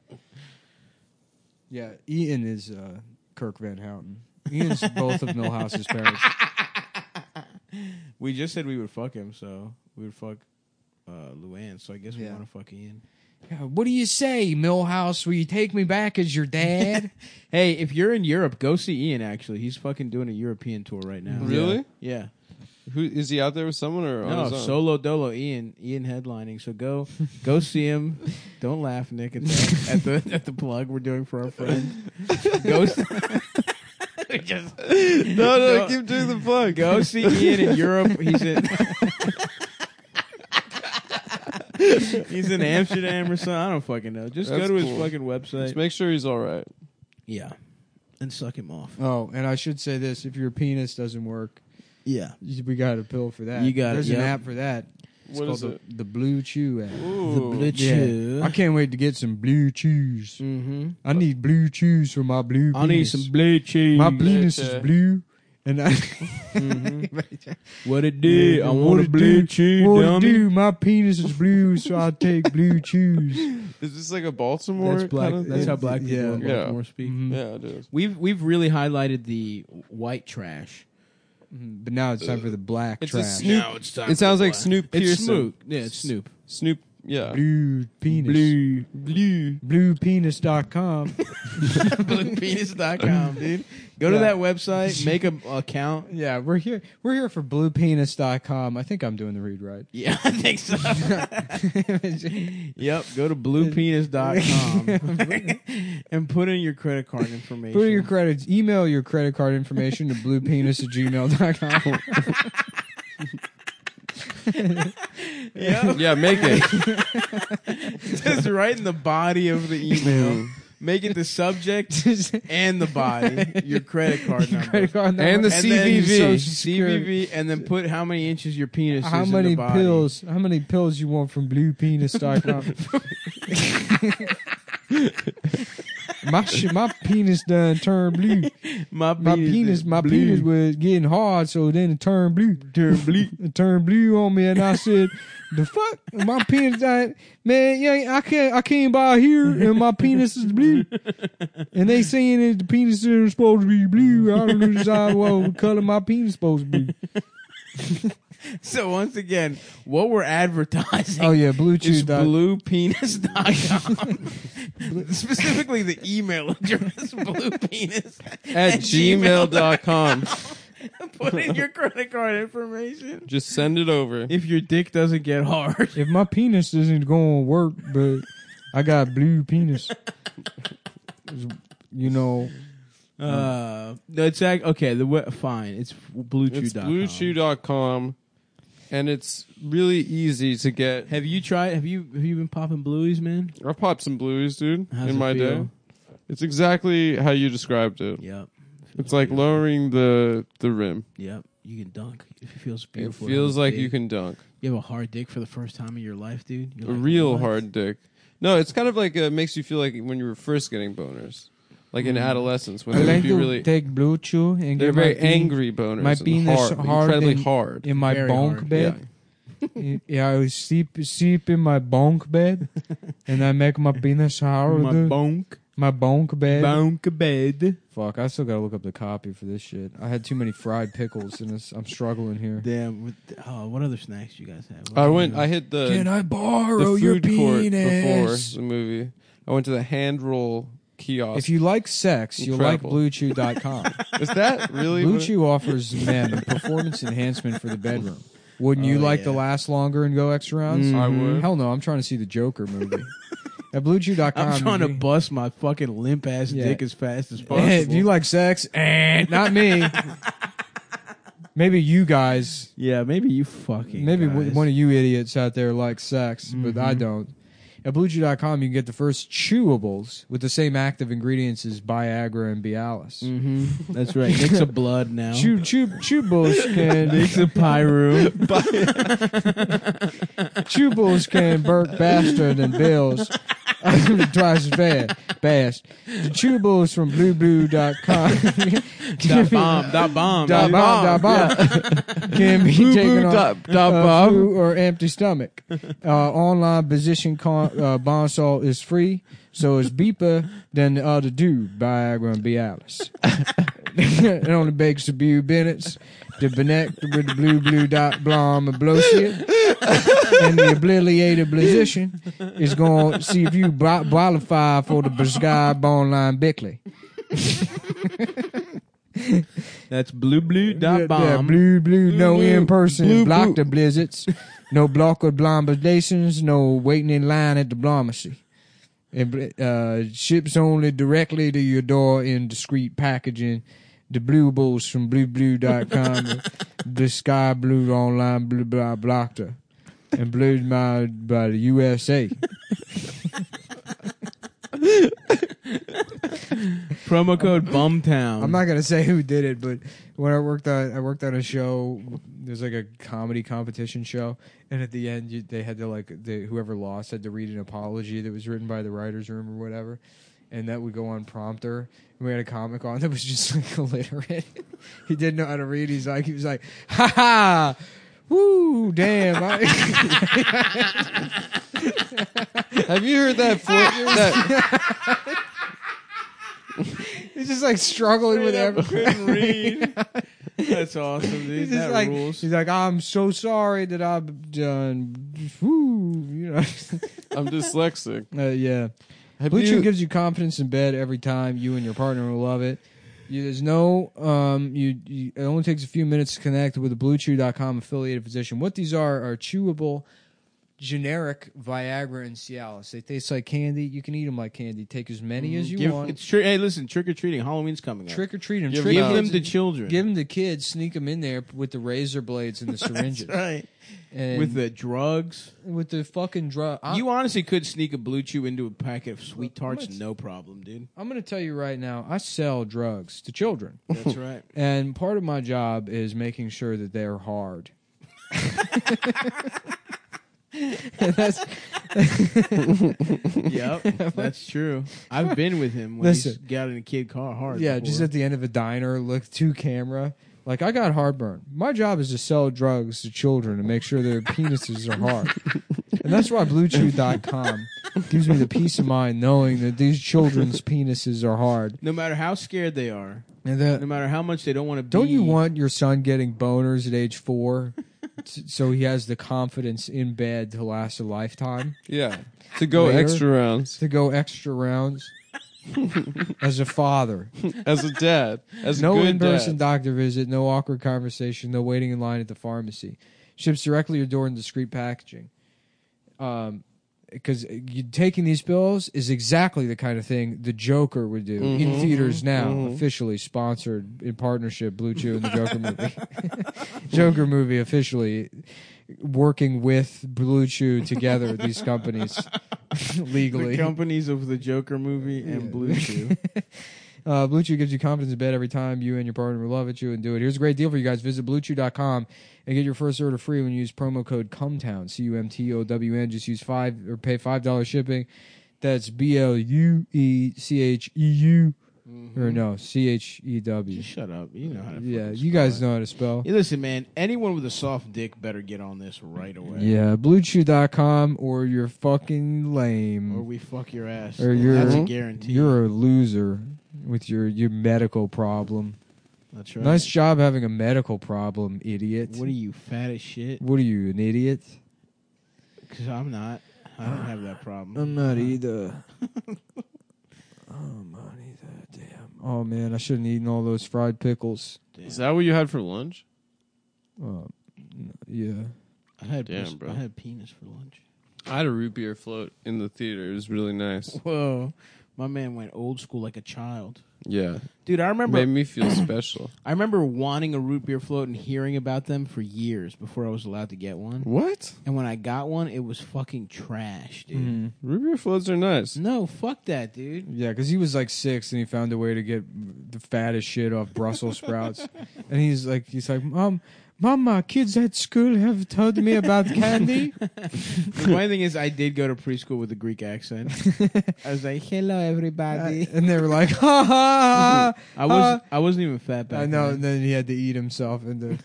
Yeah, Ian is Kirk Van Houten. Ian's both of Milhouse's parents. We just said we would fuck him, so we would fuck Luann. So I guess we Yeah. want to fuck Ian. Yeah, what do you say, Milhouse? Will you take me back as your dad? Hey, if you're in Europe, go see Ian. Actually, he's fucking doing a European tour right now. Really? Yeah. Who is he out there with someone or on No, his own? solo dolo. Ian headlining. So go see him. Don't laugh, Nick, at the plug we're doing for our friend. Go. No, keep doing the plug. Go see Ian in Europe. He's in Amsterdam or something. I don't fucking know. Just go That's to his cool. fucking website. Just make sure he's all right. Yeah. And suck him off. Oh, and I should say this: if your penis doesn't work, Yeah. we got a pill for that. You got it, There's an yep. app for that. It's What called is it? the Blue Chew app. Ooh. Chew. I can't wait to get some Blue Chews. Mm-hmm. I need Blue Chews for my blue penis. I need some blue cheese. My penis Blue is chew. blue, and I. What it do? I want a it blue do? chew, What it dummy. do? My penis is blue, so I take Blue Chews. Is this like a Baltimore? That's black. kind of That's thing? how black people in Yeah. Baltimore speak. Mhm. Yeah, it is. We've really highlighted the white trash. But now it's time for the black It's a trash. Snoop- It's time It sounds like Snoop It's Pearson. Snoop. Yeah, it's Snoop. Snoop. Yeah. Blue penis. Blue. Bluepenis.com. Bluepenis.com, dude. Go to Yeah. that website, make an account. Yeah, we're here. We're here for bluepenis.com. I think I'm doing the read right. Yeah, I think so. Yep, go to bluepenis.com and put in your credit card information. Put in your credits. Email your credit card information to bluepenis@gmail.com. Yep. Yeah, make it. Just right in the body of the email. Make it the subject and the body, your credit card number. Credit card number. And the And then CVV. Social Security. CVV, and then put how many inches your penis How is in many the body. pills? How many pills you want from bluepenis.com? my penis done turned blue. My Penis was getting hard, so then it turned blue. It turned blue on me, and I said, "The fuck, my penis died, man. Yeah, I came by here, and my penis is blue." And they saying that the penis is supposed to be blue. I don't know decide what color my penis supposed to be. So once again, what we're advertising Oh yeah, is Bluetooth. bluepenis.com. Specifically the email address, bluepenis. At gmail.com. Put in your credit card information. Just send it over. If your dick doesn't get hard. If my penis isn't going to work, but I got blue penis, you know. No, it's okay. Fine. It's It's bluechew.com. bluechew.com. and it's really easy to get. Have you been popping blueies, man? I popped some blueies, dude, How's in it my feel? day. It's exactly how you described it. Yep. It's like lowering the rim. Yep. You can dunk. It feels It beautiful. feels like you can dunk. You have a hard dick for the first time in your life, dude. You're A like, real what? hard dick. No, it's kind of like makes you feel like when you were first getting boners, like in adolescence when I they would like be to really. take blue chew and They're get my very penis- angry boners. my and penis hard, hard incredibly in- hard. in my Very bunk hard. bed. Yeah, I sleep in my bunk bed, and I make my penis hard. My bunk bed. Fuck, I still gotta look up the copy for this shit. I had too many fried pickles, and I'm struggling here. Damn. What other snacks you guys have? I hit the Can I the borrow your food court before penis? the movie. I went to the hand roll kiosk. If you like sex, you'll like Incredible. BlueChew.com. Is that really Blue what- Chew offers men performance enhancement for the bedroom. Wouldn't you Oh, like yeah. to last longer and go extra rounds? I would. Hell no, I'm trying to see the Joker movie. At BlueChew.com, I'm trying to you- bust my fucking limp ass Yeah. dick as fast as possible. if you like sex, not me. Maybe you guys, Yeah, maybe you fucking. maybe guys. one of you idiots out there like sex, but I don't. At BlueChew.com, you can get the first chewables with the same active ingredients as Viagra and Cialis. Mm-hmm. That's right. Mix of blood now. Chewables can Mix of pyro. chewables can work faster than bills. Twice as fast. The chewables from blueblue.com can be taken on flu or empty stomach. Online physician Bonsall is free, so it's beeper than the other two, Viagra and Cialis. It only bakes a few minutes to connect with the blue.blom and blow shit. And the obliterated physician is going to see if you qualify for the prescribed online Bickley. That's blueblue.bomb. Yeah, blue, no in-person, blue, block blue. the blizzards, no block or blombations, no waiting in line at the blomacy. It ships only directly to your door in discreet packaging. The blue bulls from blueblue.com, the sky blue online blue blah blocked and blued by the USA. Promo code Bumtown. I'm not gonna say who did it, but when I worked on a show, there's like a comedy competition show, and at the end they had to whoever lost had to read an apology that was written by the writers' room or whatever, and that would go on prompter. And we had a comic on that was just like illiterate. He didn't know how to read. He was like, ha ha. Woo, damn. Have you heard that? that He's just like struggling with everything. couldn't read. That's awesome, dude. He's That just like, rules. he's like, I'm so sorry that I've done. Woo, you know. I'm dyslexic. Yeah. Have Blue Chew you- gives you confidence in bed every time. You and your partner will love it. There's no, it only takes a few minutes to connect with a BlueChew.com affiliated physician. What these are chewable, generic Viagra and Cialis. They taste like candy. You can eat them like candy. Take as many as you want. Hey, listen, trick or treating. Halloween's coming up. Trick or treat them. Give Give them to children. Give them to kids. Sneak them in there with the razor blades and the syringes. That's right. And With the drugs. with the fucking drug. You honestly could sneak a Blue Chew into a packet of Sweet Tarts, Let's- no problem, dude. I'm going to tell you right now, I sell drugs to children. That's right. And part of my job is making sure that they're hard. And that's Yep, that's true. I've been with him when he's Listen. got in a kid car hard. yeah, before. just at the end of a diner, look to camera. Like, I got heartburn. My job is to sell drugs to children and make sure their penises are hard. And that's why BlueChew.com gives me the peace of mind knowing that these children's penises are hard. no matter how scared they are, And no matter how much they don't want to be. don't you want your son getting boners at age 4 so he has the confidence in bed to last a lifetime? Yeah, to go Later. extra rounds To go extra rounds? As a father. as a dad, as No a good in-person dad. doctor visit, no awkward conversation, no waiting in line at the pharmacy. Ships directly to your door in discreet packaging. Because taking these pills is exactly the kind of thing the Joker would do in theaters now, officially sponsored in partnership, Blue Chew and the Joker movie. Joker movie officially working with Blue Chew together. These companies legally. The companies of the Joker movie and Blue Chew. Blue Chew gives you confidence in bed every time you and your partner will love at you and do it. Here's a great deal for you guys. Visit BlueChew.com and get your first order free when you use promo code CUMTOWN, CUMTOWN. Just use pay $5 shipping. That's BLUECHEU. Or no, CHEW. Just shut up. You know how to Yeah, fucking you spell guys it. know how to spell. Hey, listen, man. Anyone with a soft dick better get on this right away. Yeah, BlueChew.com or you're fucking lame. Or we fuck your ass. Or you're That's a guarantee. You're a loser with your medical problem. That's right. Nice job having a medical problem, idiot. What are you, fat as shit? What are you, an idiot? Because I'm not. I don't have that problem. I'm not either. I'm not either. Damn. Oh man, I shouldn't have eaten all those fried pickles. Damn. Is that what you had for lunch? Yeah. I had Damn, bro. I had penis for lunch. I had a root beer float in the theater. It was really nice. Whoa. My man went old school like a child. Yeah. Dude, I remember Made me feel special. I remember wanting a root beer float and hearing about them for years before I was allowed to get one. What? And when I got one, it was fucking trash, dude. Mm-hmm. Root beer floats are nice. No, fuck that, dude. Yeah, because he was like 6 and he found a way to get the fattest shit off Brussels sprouts. And he's like, Mom, kids at school have told me about candy. The funny thing is, I did go to preschool with a Greek accent. I was like, "Hello, everybody." And they were like, ha ha ha. I wasn't even fat back I know, then. and then he had to eat himself into.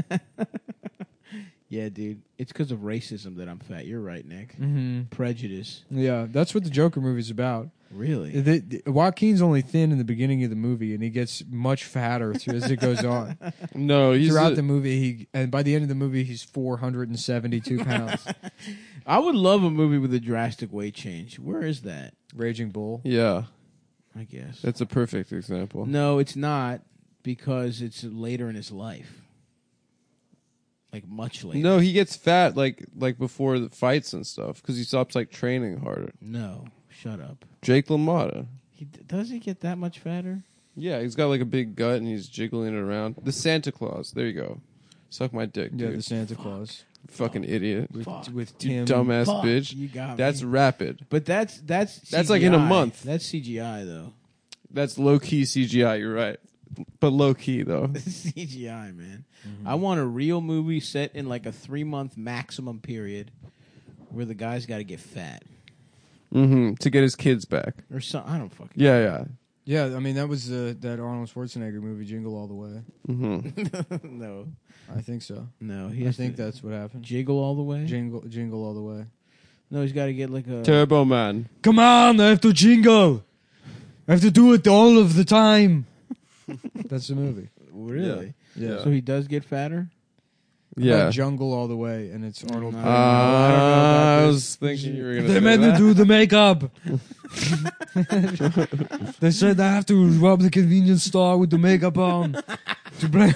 Yeah, dude. It's because of racism that I'm fat. You're right, Nick. Mm-hmm. Prejudice. Yeah, that's what the Joker movie's about. Really? Joaquin's only thin in the beginning of the movie, and he gets much fatter as it goes on. No, he's Throughout the movie, and by the end of the movie, he's 472 pounds. I would love a movie with a drastic weight change. Where is that? Raging Bull. Yeah, I guess. that's a perfect example. No, it's not, because it's later in his life. Like much later. No, he gets fat like before the fights and stuff because he stops like training harder. No, shut up. Jake LaMotta. Does he get that much fatter? Yeah, he's got like a big gut and he's jiggling it around. The Santa Claus. There you go. Suck my dick, Yeah, dude. the Santa Claus. Fucking idiot. With You Tim. dumbass Fuck, bitch. you got That's me. rapid. But that's CGI. like in a month. That's CGI though. That's low key CGI. You're right, but low key though. CGI, man. I want a real movie set in like a 3-month maximum period where the guy's got to get fat To get his kids back. or something. I don't fucking. Yeah. Yeah, I mean, that was that Arnold Schwarzenegger movie, Jingle All the Way. No, I think so. no. He I has think to that's what happened. jiggle all the way. Jingle All the Way. No, he's got to get like a. Turbo Man. Come on, I have to jingle. I have to do it all of the time. That's the movie. Really? Yeah. So he does get fatter. Yeah. Jungle All the Way, and it's Arnold. No. playing- I don't know about I this. was thinking you were gonna. They say made me that. do the makeup. They said I have to rob the convenience store with the makeup on. To bring.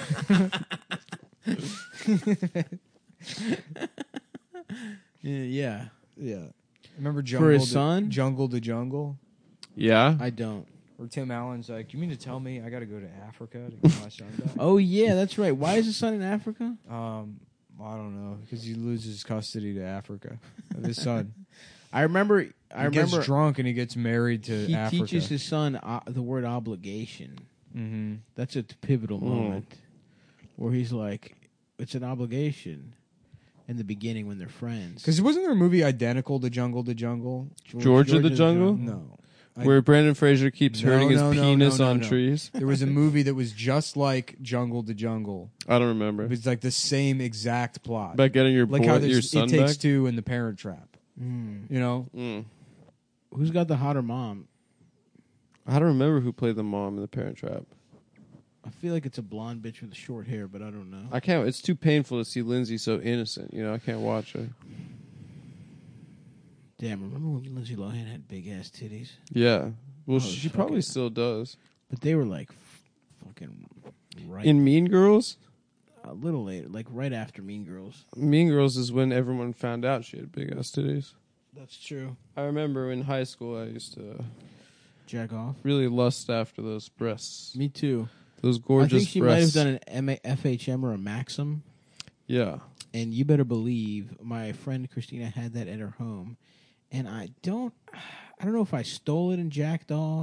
Yeah. Yeah. Remember Jungle For his to, son? Jungle to Jungle? Yeah. I don't. Or Tim Allen's like, you mean to tell me I got to go to Africa to get my son back? Oh yeah, that's right. Why is his son in Africa? I don't know, because he loses custody to Africa of his son. I remember. He gets drunk and he gets married to He Africa. teaches his son the word obligation. Mm-hmm. That's a pivotal moment where he's like, "It's an obligation." In the beginning, when they're friends, Because wasn't there a movie identical to Jungle to Jungle? George of the Jungle? No. Where Brandon Fraser keeps No, hurting his no, no, penis no, no, on no. trees. There was a movie that was just like Jungle to Jungle. I don't remember. It was like the same exact plot. About getting your like boy, how your there's son It Takes back. Two and The Parent Trap. You know? who's got the hotter mom? I don't remember who played the mom in The Parent Trap. I feel like it's a blonde bitch with short hair, but I don't know. I can't. It's too painful to see Lindsay so innocent. You know, I can't watch her. Damn, remember when Lindsay Lohan had big ass titties? Yeah. Well, Oh, she fuck probably it. still does. But they were like fucking right In Mean Girls, a little later, like right after Mean Girls. Mean Girls is when everyone found out she had big ass titties. That's true. I remember in high school I used to Jack off. really lust after those breasts. Me too. Those gorgeous I think she might have breasts. done an FHM or a Maxim. Yeah. and you better believe my friend Christina had that at her home, and I don't know if I stole it and jacked off,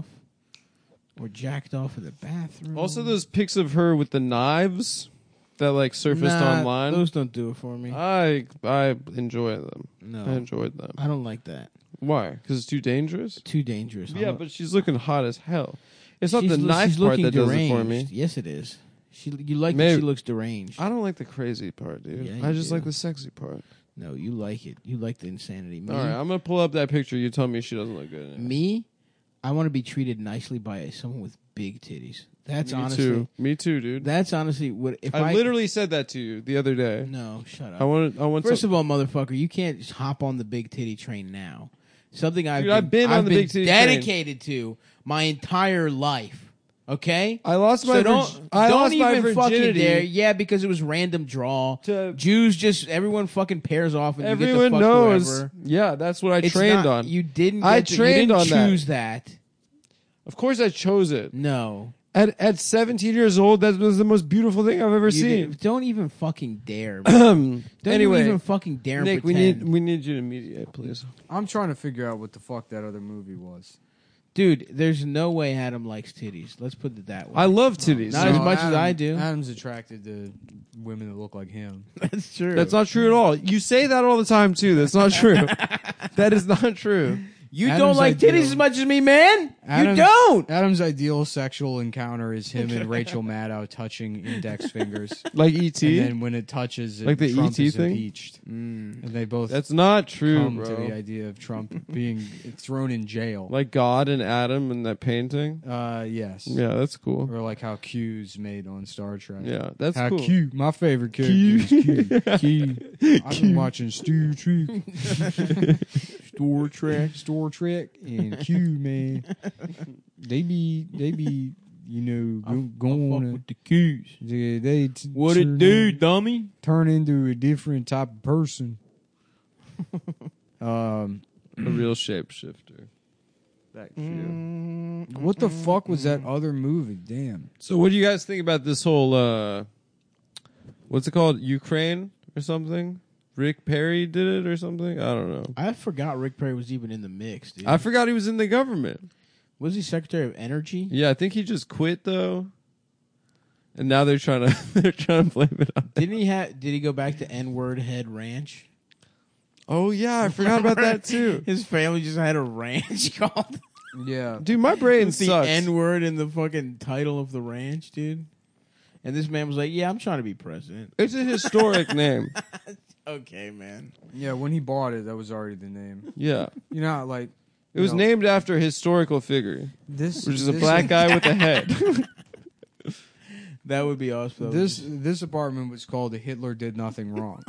or jacked off in the bathroom. Also, those pics of her with the knives that like surfaced online. Those don't do it for me. I enjoy them. No, I enjoyed them. I don't like that. Why? Because it's too dangerous. Too dangerous. Yeah, but she's looking hot as hell. It's not the knife she's part looking that does it deranged. for me. Yes, it is. You like that Maybe. she looks deranged. I don't like the crazy part, dude. Yeah, I you just do. like the sexy part. No, you like it. You like the insanity. Me, All right, I'm gonna pull up that picture. You tell me she doesn't look good in it. me, I want to be treated nicely by someone with big titties. That's Me honestly. too. Me too, dude. That's honestly what. If I literally said that to you the other day. No, shut up. I want. First of all, motherfucker, you can't just hop on the big titty train now. Something I've Dude, I've been on the big titty train. dedicated to my entire life. Okay, I lost my. so don't lost my even fucking virginity. dare. Yeah, because it was random draw. To- Jews just everyone fucking pairs off and you Everyone get to fuck knows. whoever. Yeah, that's what I It's trained not- on. You didn't. I get to- trained you on didn't that. choose that. Of course, I chose it. No. At 17 years old, that was the most beautiful thing I've ever You seen. don't even fucking dare. Don't Anyway, even fucking dare. Nick, pretend. we need you to mediate, please. I'm trying to figure out what the fuck that other movie was. Dude, there's no way Adam likes titties. Let's put it that way. I love titties. Not as much as I do. Adam's attracted to women that look like him. That's true. That's not true at all. You say that all the time too. That's not true. That is not true. You Adam's don't like ideal. titties as much as me, man. Adam's- You don't. Adam's ideal sexual encounter is him and Rachel Maddow touching index fingers. Like E.T. And then when it touches, Like the Trump E.T. is thing? impeached. And they both That's not true, come bro. to the idea of Trump being thrown in jail. Like God and Adam in that painting. Yes. Yeah, that's cool. Or like how Q's made on Star Trek. Yeah, that's How cool. Q, my favorite character is Q. Q. I've been watching Star Trek. Star Trek and Q, man. They be, you know, going with the Q's. they What it do, dummy? turn into a different type of person. A real shapeshifter. That Q. What the fuck was that other movie? Damn. So, what do you guys think about this whole? What's it called? Ukraine or something? Rick Perry did it or something? I don't know. I forgot Rick Perry was even in the mix, dude. I forgot he was in the government. Was he Secretary of Energy? Yeah, I think he just quit though. And now they're trying to blame it on. Didn't he have? Did he go back to N-Word Head Ranch? Oh yeah, I forgot about that too. His family just had a ranch called Yeah. Dude, my brain the sucks. N-word in the fucking title of the ranch, dude. And this man was like, "Yeah, I'm trying to be president." It's a historic name. Okay, man. Yeah, when he bought it, that was already the name. Yeah, You know, like it was named after a historical figure, this, which is a this- black guy with a head. That would be awesome. This apartment was called the Hitler Did Nothing Wrong.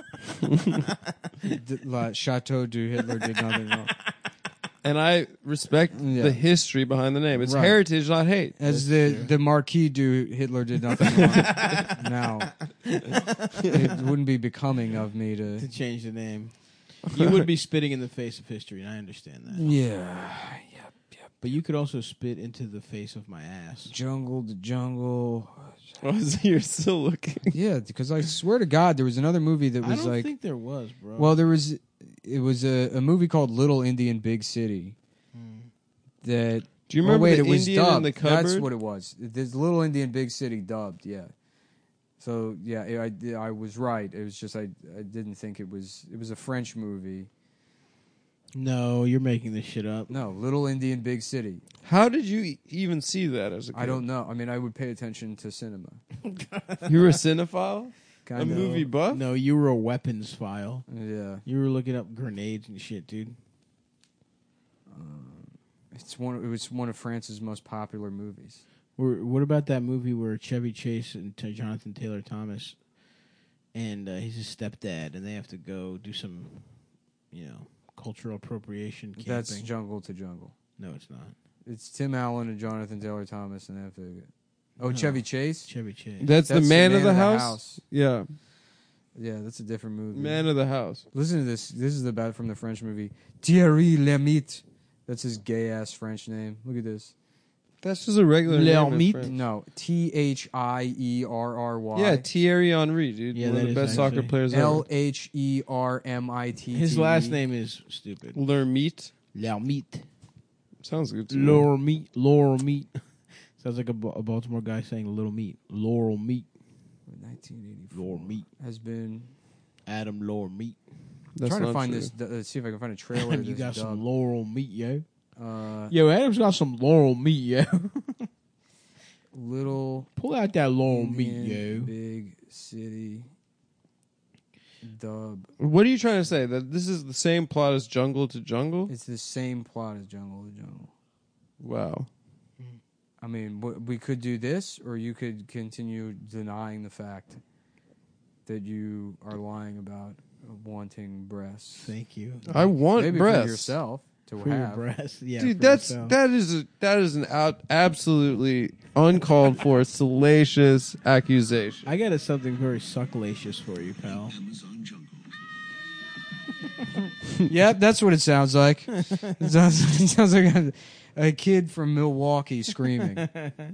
La Chateau du Hitler Did Nothing Wrong. And I respect Yeah. the history behind the name. It's Right. heritage, not hate. As the Marquis du Hitler Did Nothing Wrong. Now, it wouldn't be becoming of me to to. change the name. You would be spitting in the face of history, and I understand that. Yeah. But you could also spit into the face of my ass. Jungle to jungle. Oh, so you're still looking. Yeah, because I swear to God, there was another movie that I was don't like. think there was, bro. Well, it was a movie called Little Indian Big City. That Do you remember wait, the it was Indian dubbed. in the cupboard? That's what it was. This Little Indian Big City dubbed. Yeah. So yeah, I was right. It was just I didn't think it was. It was a French movie. no, you're making this shit up. No, Little Indian Big City. How did you even see that as a kid? I don't know. I mean, I would pay attention to cinema. You were a cinephile? Kind A movie buff? No, you were a weapons file. Yeah. You were looking up grenades and shit, dude. It was one of France's most popular movies. What about that movie where Chevy Chase and Jonathan Taylor Thomas, and he's his stepdad, and they have to go do some, cultural appropriation camping? That's Jungle to Jungle. No, it's not. It's Tim Allen and Jonathan Taylor Thomas, and they have to. Oh, No. Chevy Chase. Chevy Chase. That's the man of the house? Yeah. Yeah, that's a different movie. Man of the house. Listen to this. This is from the French movie Thierry Lhermitte. That's his gay ass French name. Look at this. That's just a regular Lil name. in Meat? French. No, Thierry. Yeah, Thierry Henry, dude. Yeah, One that of the is best soccer actually- players ever. Lhermitte. His last name is stupid. Lermeet. Lermite. Sounds good to me. Laurel Meat. Laurel Meat. Sounds like a Baltimore guy saying a little meat. Laurel Meat. 1984 Laurel Meat. has been. Adam Laurel Meat. That's trying to not find true. this. Let's see if I can find a trailer. Adam, of you this got some dub. Laurel Meat, yo. Uh, Yo, Adam's got some Laurel Meat, yo. Little Pull out that Laurel Meat, Indian yo. Big City dub. What are you trying to say? That this is the same plot as Jungle to Jungle? It's the same plot as Jungle to Jungle. Wow. I mean, we could do this, or you could continue denying the fact that you are lying about wanting breasts. Thank you. I want Maybe breasts. for yourself to For your have. breast. Yeah, Dude, for that yourself. is an absolutely uncalled for, salacious accusation. I got something very suckalacious for you, pal. Yep, that's what it sounds like. It sounds like a kid from Milwaukee screaming.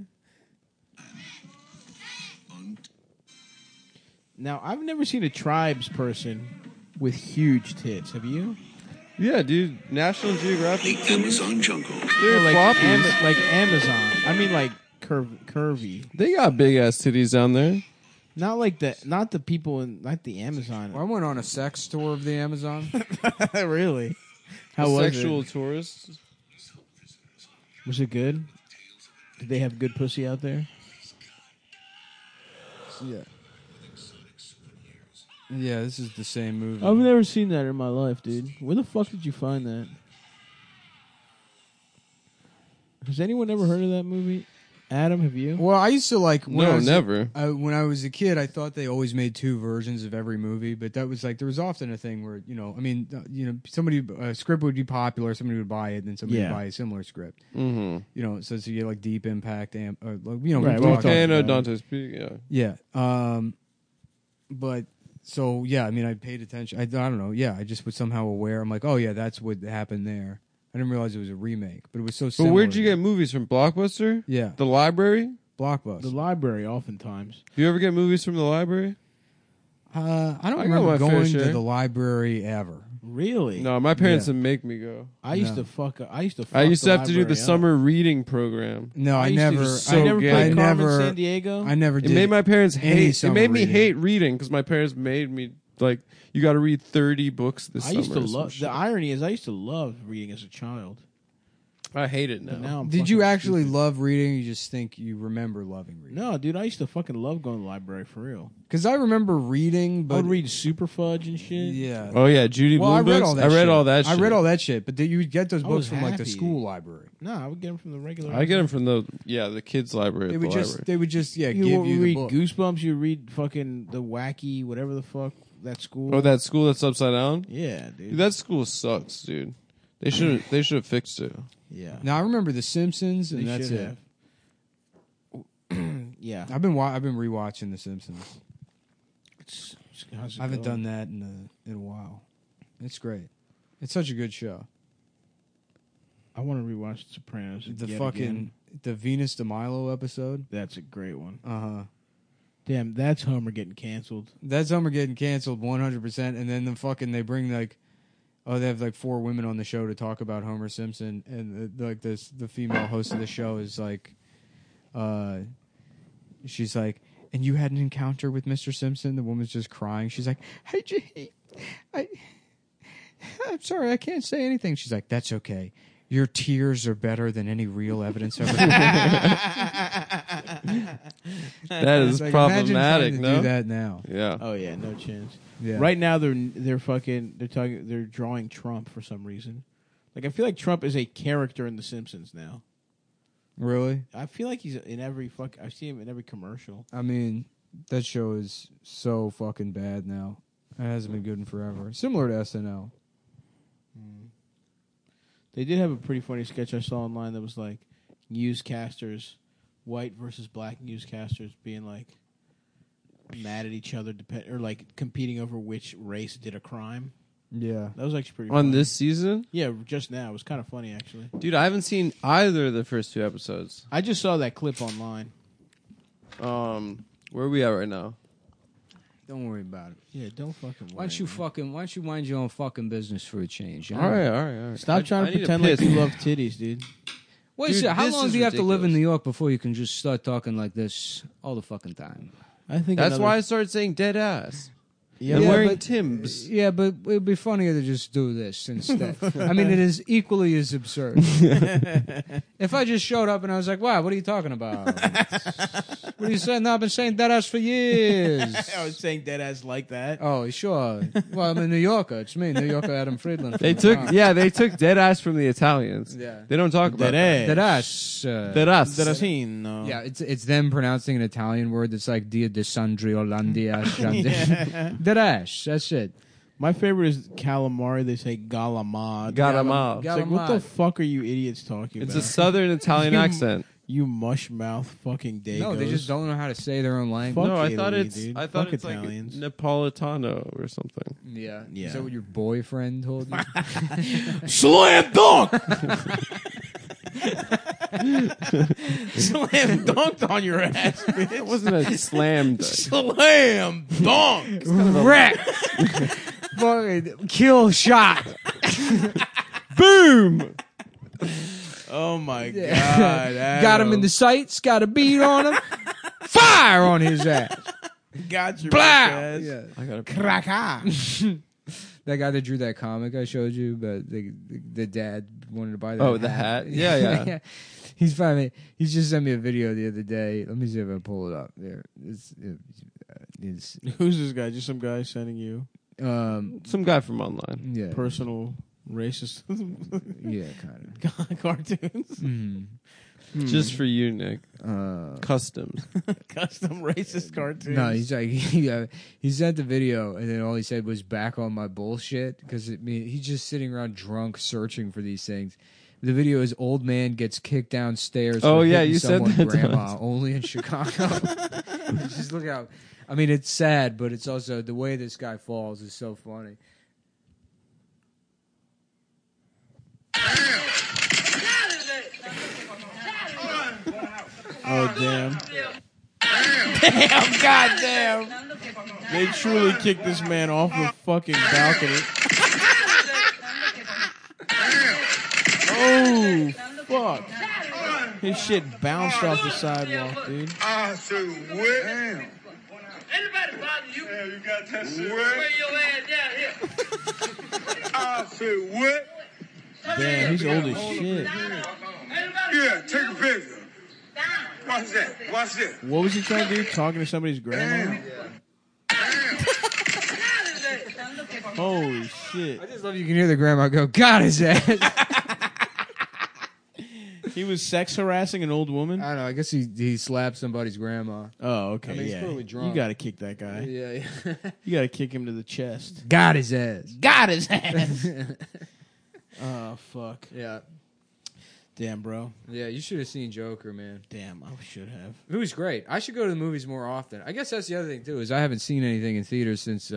Now, I've never seen a tribes person with huge tits. Have you? Yeah, dude. National Geographic. The Amazon jungle. They're like, floppies. like Amazon. I mean, like curvy. They got big ass titties down there. Not like not the people in like the Amazon. I went on a sex tour of the Amazon. Really? How was Sexual it? tourists. Was it good? Did they have good pussy out there? Yeah. Yeah, this is the same movie. I've never seen that in my life, dude. Where the fuck did you find that? Has anyone ever heard of that movie? Adam, have you? Well, I used to like when I No, was never. when I was a kid, I thought they always made two versions of every movie, but that was like there was often a thing where somebody a script would be popular, somebody would buy it, and then somebody Yeah. would buy a similar script. Mm-hmm. So you get like Deep Impact, Right, we we talked talked Volcano, about it. Dante's Peak, yeah. Yeah. But so yeah, I mean, I paid attention. I don't know. Yeah, I just was somehow aware. I'm like, oh yeah, that's what happened there. I didn't realize it was a remake, but it was so. But Similar. where'd you get movies from? Blockbuster? Yeah, The library? Blockbuster. The library, oftentimes. Do you ever get movies from the library? I don't I got remember my fair going share. to the library ever. Really? No, my parents Yeah. didn't make me go. I used No. to fuck. I used to. Fuck I used to the have to do the library up. summer reading program. No, I used to never. do so I never gay. played I Carmen never. San Diego. I never It did. made my parents any hate. It summer made me reading. hate reading because my parents made me like you got to read 30 books this I summer. used to or some love. shit. The irony is, I used to love reading as a child. I hate it But now. now I'm Did you fucking actually stupid. love reading? Or you just think you remember loving reading? No, dude. I used to fucking love going to the library for real. Because I remember reading, I but would read Super Fudge and shit. yeah. Oh yeah, Judy Well, Blume I read books. all that. I read shit. all that. Shit. I read all that shit, but you would get those I books was from like the happy. school library. No, I would get them from the regular. I get them from the kids library. They At would the just library. they would just You give you the read book. Goosebumps. You read fucking the wacky whatever the fuck that school. Oh, that school that's upside down. Yeah, dude. Dude, that school sucks, dude. They should have fixed it. yeah. Now I remember The Simpsons, and They that's should it. have. Yeah. I've been rewatching The Simpsons. How's it I haven't going? done that in a while. It's great. It's such a good show. I want to rewatch The Sopranos. The yet fucking again. the Venus de Milo episode. That's a great one. Damn, That's Homer getting canceled. that's Homer getting canceled 100%, and then they bring like, they have like 4 women on the show to talk about Homer Simpson, and the female host of the show is like, she's like, and you had an encounter with Mr. Simpson. The woman's just crying. She's like, I'm sorry, I can't say anything. She's like, that's okay. Your tears are better than any real evidence ever. That is Like, problematic. Imagine trying to No. do that now. Yeah. Oh yeah, no chance. Yeah. Right now they're drawing Trump for some reason. Like I feel like Trump is a character in The Simpsons now. Really? I feel like he's in every I see him in every commercial. I mean, that show is so fucking bad now. It hasn't been good in forever. Similar to SNL. They did have a pretty funny sketch I saw online that was like newscasters, white versus black newscasters being like mad at each other or like competing over which race did a crime. Yeah. That was actually pretty On funny. this season? Yeah, just now. It was kind of funny, actually. Dude, I haven't seen either of the first 2 episodes. I just saw that clip online. Where are we at right now? Don't worry about it. Yeah, don't fucking worry. Why don't you mind your own fucking business for a change? All right. Stop trying to pretend like you love titties, dude. Wait, Dude, so how this long is do you have to live in ridiculous. New York before you can just start talking like this all the fucking time? I think That's why I started saying dead ass. Yeah, I'm Yeah, wearing but- Timbs. Yeah, but it'd be funnier to just do this instead. I mean, it is equally as absurd. If I just showed up and I was like, "Wow, what are you talking about? What are you saying? No, I've been saying that ass for years." I was saying dead ass like that. Oh, sure. Well, I'm a New Yorker. It's me, New Yorker Adam Friedland. They took dead ass from the Italians. Yeah. They don't talk about Dead that. ass. That ass. Dead ass. That I seen. No. Yeah, it's them pronouncing an Italian word that's like Dia de Sandri Olandia. That ass. That's it. My favorite is calamari. They say galamad. Galamad. It's like, what the fuck are you idiots talking It's about? a southern Italian You- accent. You mush mouth fucking dagos. No, they just don't know how to say their own language. Fuck No, I Italy, thought it's dude. I thought Fuck it's Italians. like Napolitano or something. Yeah. Yeah. Is that what your boyfriend told you? Slam dunk! Slam dunked on your ass, bitch. It wasn't a slam dunk. Slam dunk! Wreck! Fucking kill shot. Boom! Oh my god. Got him in the sights, got a beat on him. Fire on his ass. Got your Blow! ass. Yeah. I got a Kraka. That guy that drew that comic I showed you, but the dad wanted to buy that. Oh, the hat? Yeah. He's finally. He just sent me a video the other day. Let me see if I pull it up. There, it's Who's this guy? Just some guy sending you some guy from online. yeah, personal racist yeah, kind of. cartoons. Just for you, Nick. Uh, Customs. Custom racist cartoons. no, he's like he sent the video, and then all he said was "back on my bullshit" because he's just sitting around drunk searching for these things. The video is old man gets kicked downstairs. Oh, for yeah, hitting you said someone that to grandma us. only in Chicago. Just look out. I mean, it's sad, but it's also the way this guy falls is so funny. Oh damn. Damn, goddamn. They truly kicked this man off the fucking balcony. Oh fuck. His shit bounced off the sidewalk, dude. I said, what? Anybody bother you? Yeah, you got that shit. Where your ass down here? I said, what? Damn, he's old as shit. Yeah, take a picture. Watch that. Watch that. What was he trying to do? Talking to somebody's grandma? Holy shit. I just love you can hear the grandma go, "God his ass." He was sex harassing an old woman? I don't know. I guess he slapped somebody's grandma. Oh, okay. I mean, he's yeah. clearly drunk. You got to kick that guy. Yeah. You got to kick him to the chest. Got his ass. Got his ass. Oh, fuck. Yeah. Damn, bro. Yeah, you should have seen Joker, man. Damn, I should have. It was great. I should go to the movies more often. I guess that's the other thing too, is I haven't seen anything in theaters since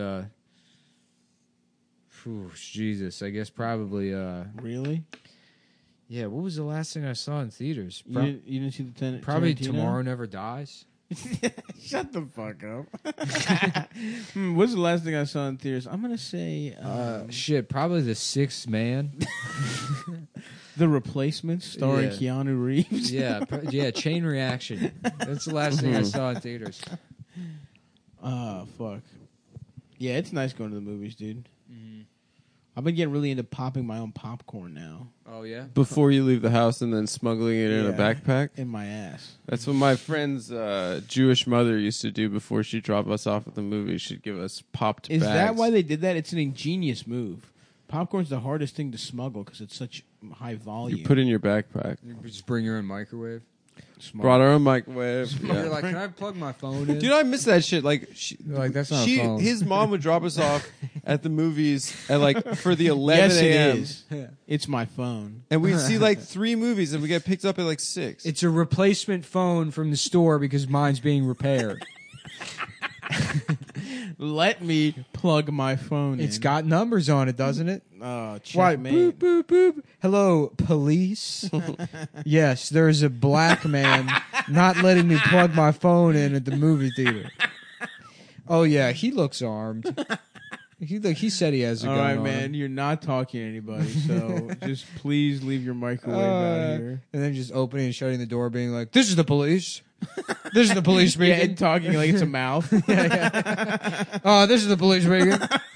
Jesus. I guess probably Really? yeah, what was the last thing I saw in theaters? You didn't see the Probably Tarantino? Tomorrow Never Dies. Shut the fuck up. What's the last thing I saw in theaters? I'm going to say Shit, probably The Sixth Man. The Replacements starring Yeah. Keanu Reeves. Yeah, Chain Reaction. That's the last thing I saw in theaters. Oh, fuck. Yeah, it's nice going to the movies, dude. I've been getting really into popping my own popcorn now. Oh yeah. Before you leave the house and then smuggling it in a Yeah. backpack. In my ass. That's what my friend's Jewish mother used to do before she'd drop us off at the movies. She'd give us popped Is bags. that why they did that? It's an ingenious move. Popcorn's the hardest thing to smuggle because it's such high volume. You put in your backpack. You just bring your own microwave. Smart. Brought our own microwave. You're Yeah. like, can I plug my phone in? Dude, I miss that shit. Like, You're like, that's not a phone. his mom would drop us off at the movies at like for the 11 Yes, it a.m. is. It's my phone. And we'd see like 3 movies and we get picked up at like 6. It's a replacement phone from the store because mine's being repaired. Let me plug my phone It's in. got numbers on it, doesn't it? Oh, Why? checkmate. Boop, boop, boop. Hello, police. Yes, there is a black man not letting me plug my phone in at the movie theater. Oh yeah, he looks armed. He said he has a All gun right, on man. him. You're not talking to anybody, so just please leave your microwave out here. And then just opening and shutting the door, being like, "This is the police. This is the police Yeah, speaking. and talking like it's a mouth. Oh, this is the police speaking."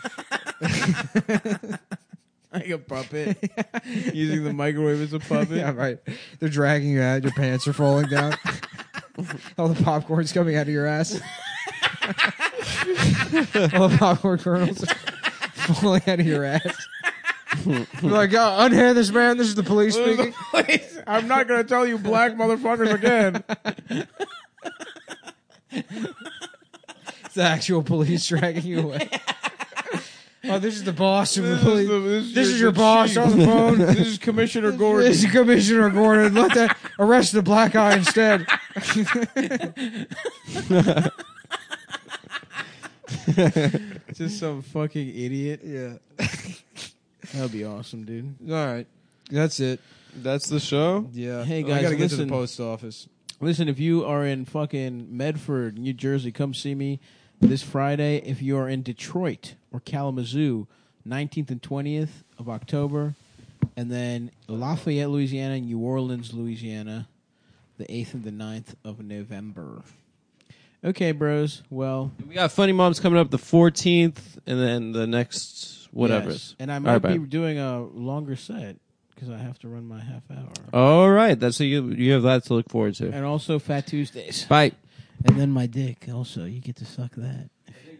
Like a puppet. Using the microwave as a puppet. Yeah, right. They're dragging you out. Your pants are falling down. All the popcorn's coming out of your ass. All the popcorn kernels are falling out of your ass. You're like, oh, unhand this man. This is the police speaking. I'm not going to tell you black motherfuckers again. It's the actual police dragging you away. Oh, this is the boss of the police. This is your boss on the phone. This is Commissioner Gordon. This is Commissioner Gordon. Arrest the black guy instead. Just some fucking idiot. Yeah. That'd be awesome, dude. All right. That's it. That's the show. Yeah. Hey, I guys, gotta get to listen. the post office. Listen, if you are in fucking Medford, New Jersey, come see me this Friday. If you are in Detroit or Kalamazoo, 19th and 20th of October. And then Lafayette, Louisiana, and New Orleans, Louisiana, the 8th and the 9th of November. Okay, bros. Well, We got Funny Moms coming up the 14th, and then the next whatever. yes. And I All might right, be bye. doing a longer set because I have to run my half hour. All right, that's so you have that to look forward to. And also Fat Tuesdays. Bye. And then my dick also. You get to suck that.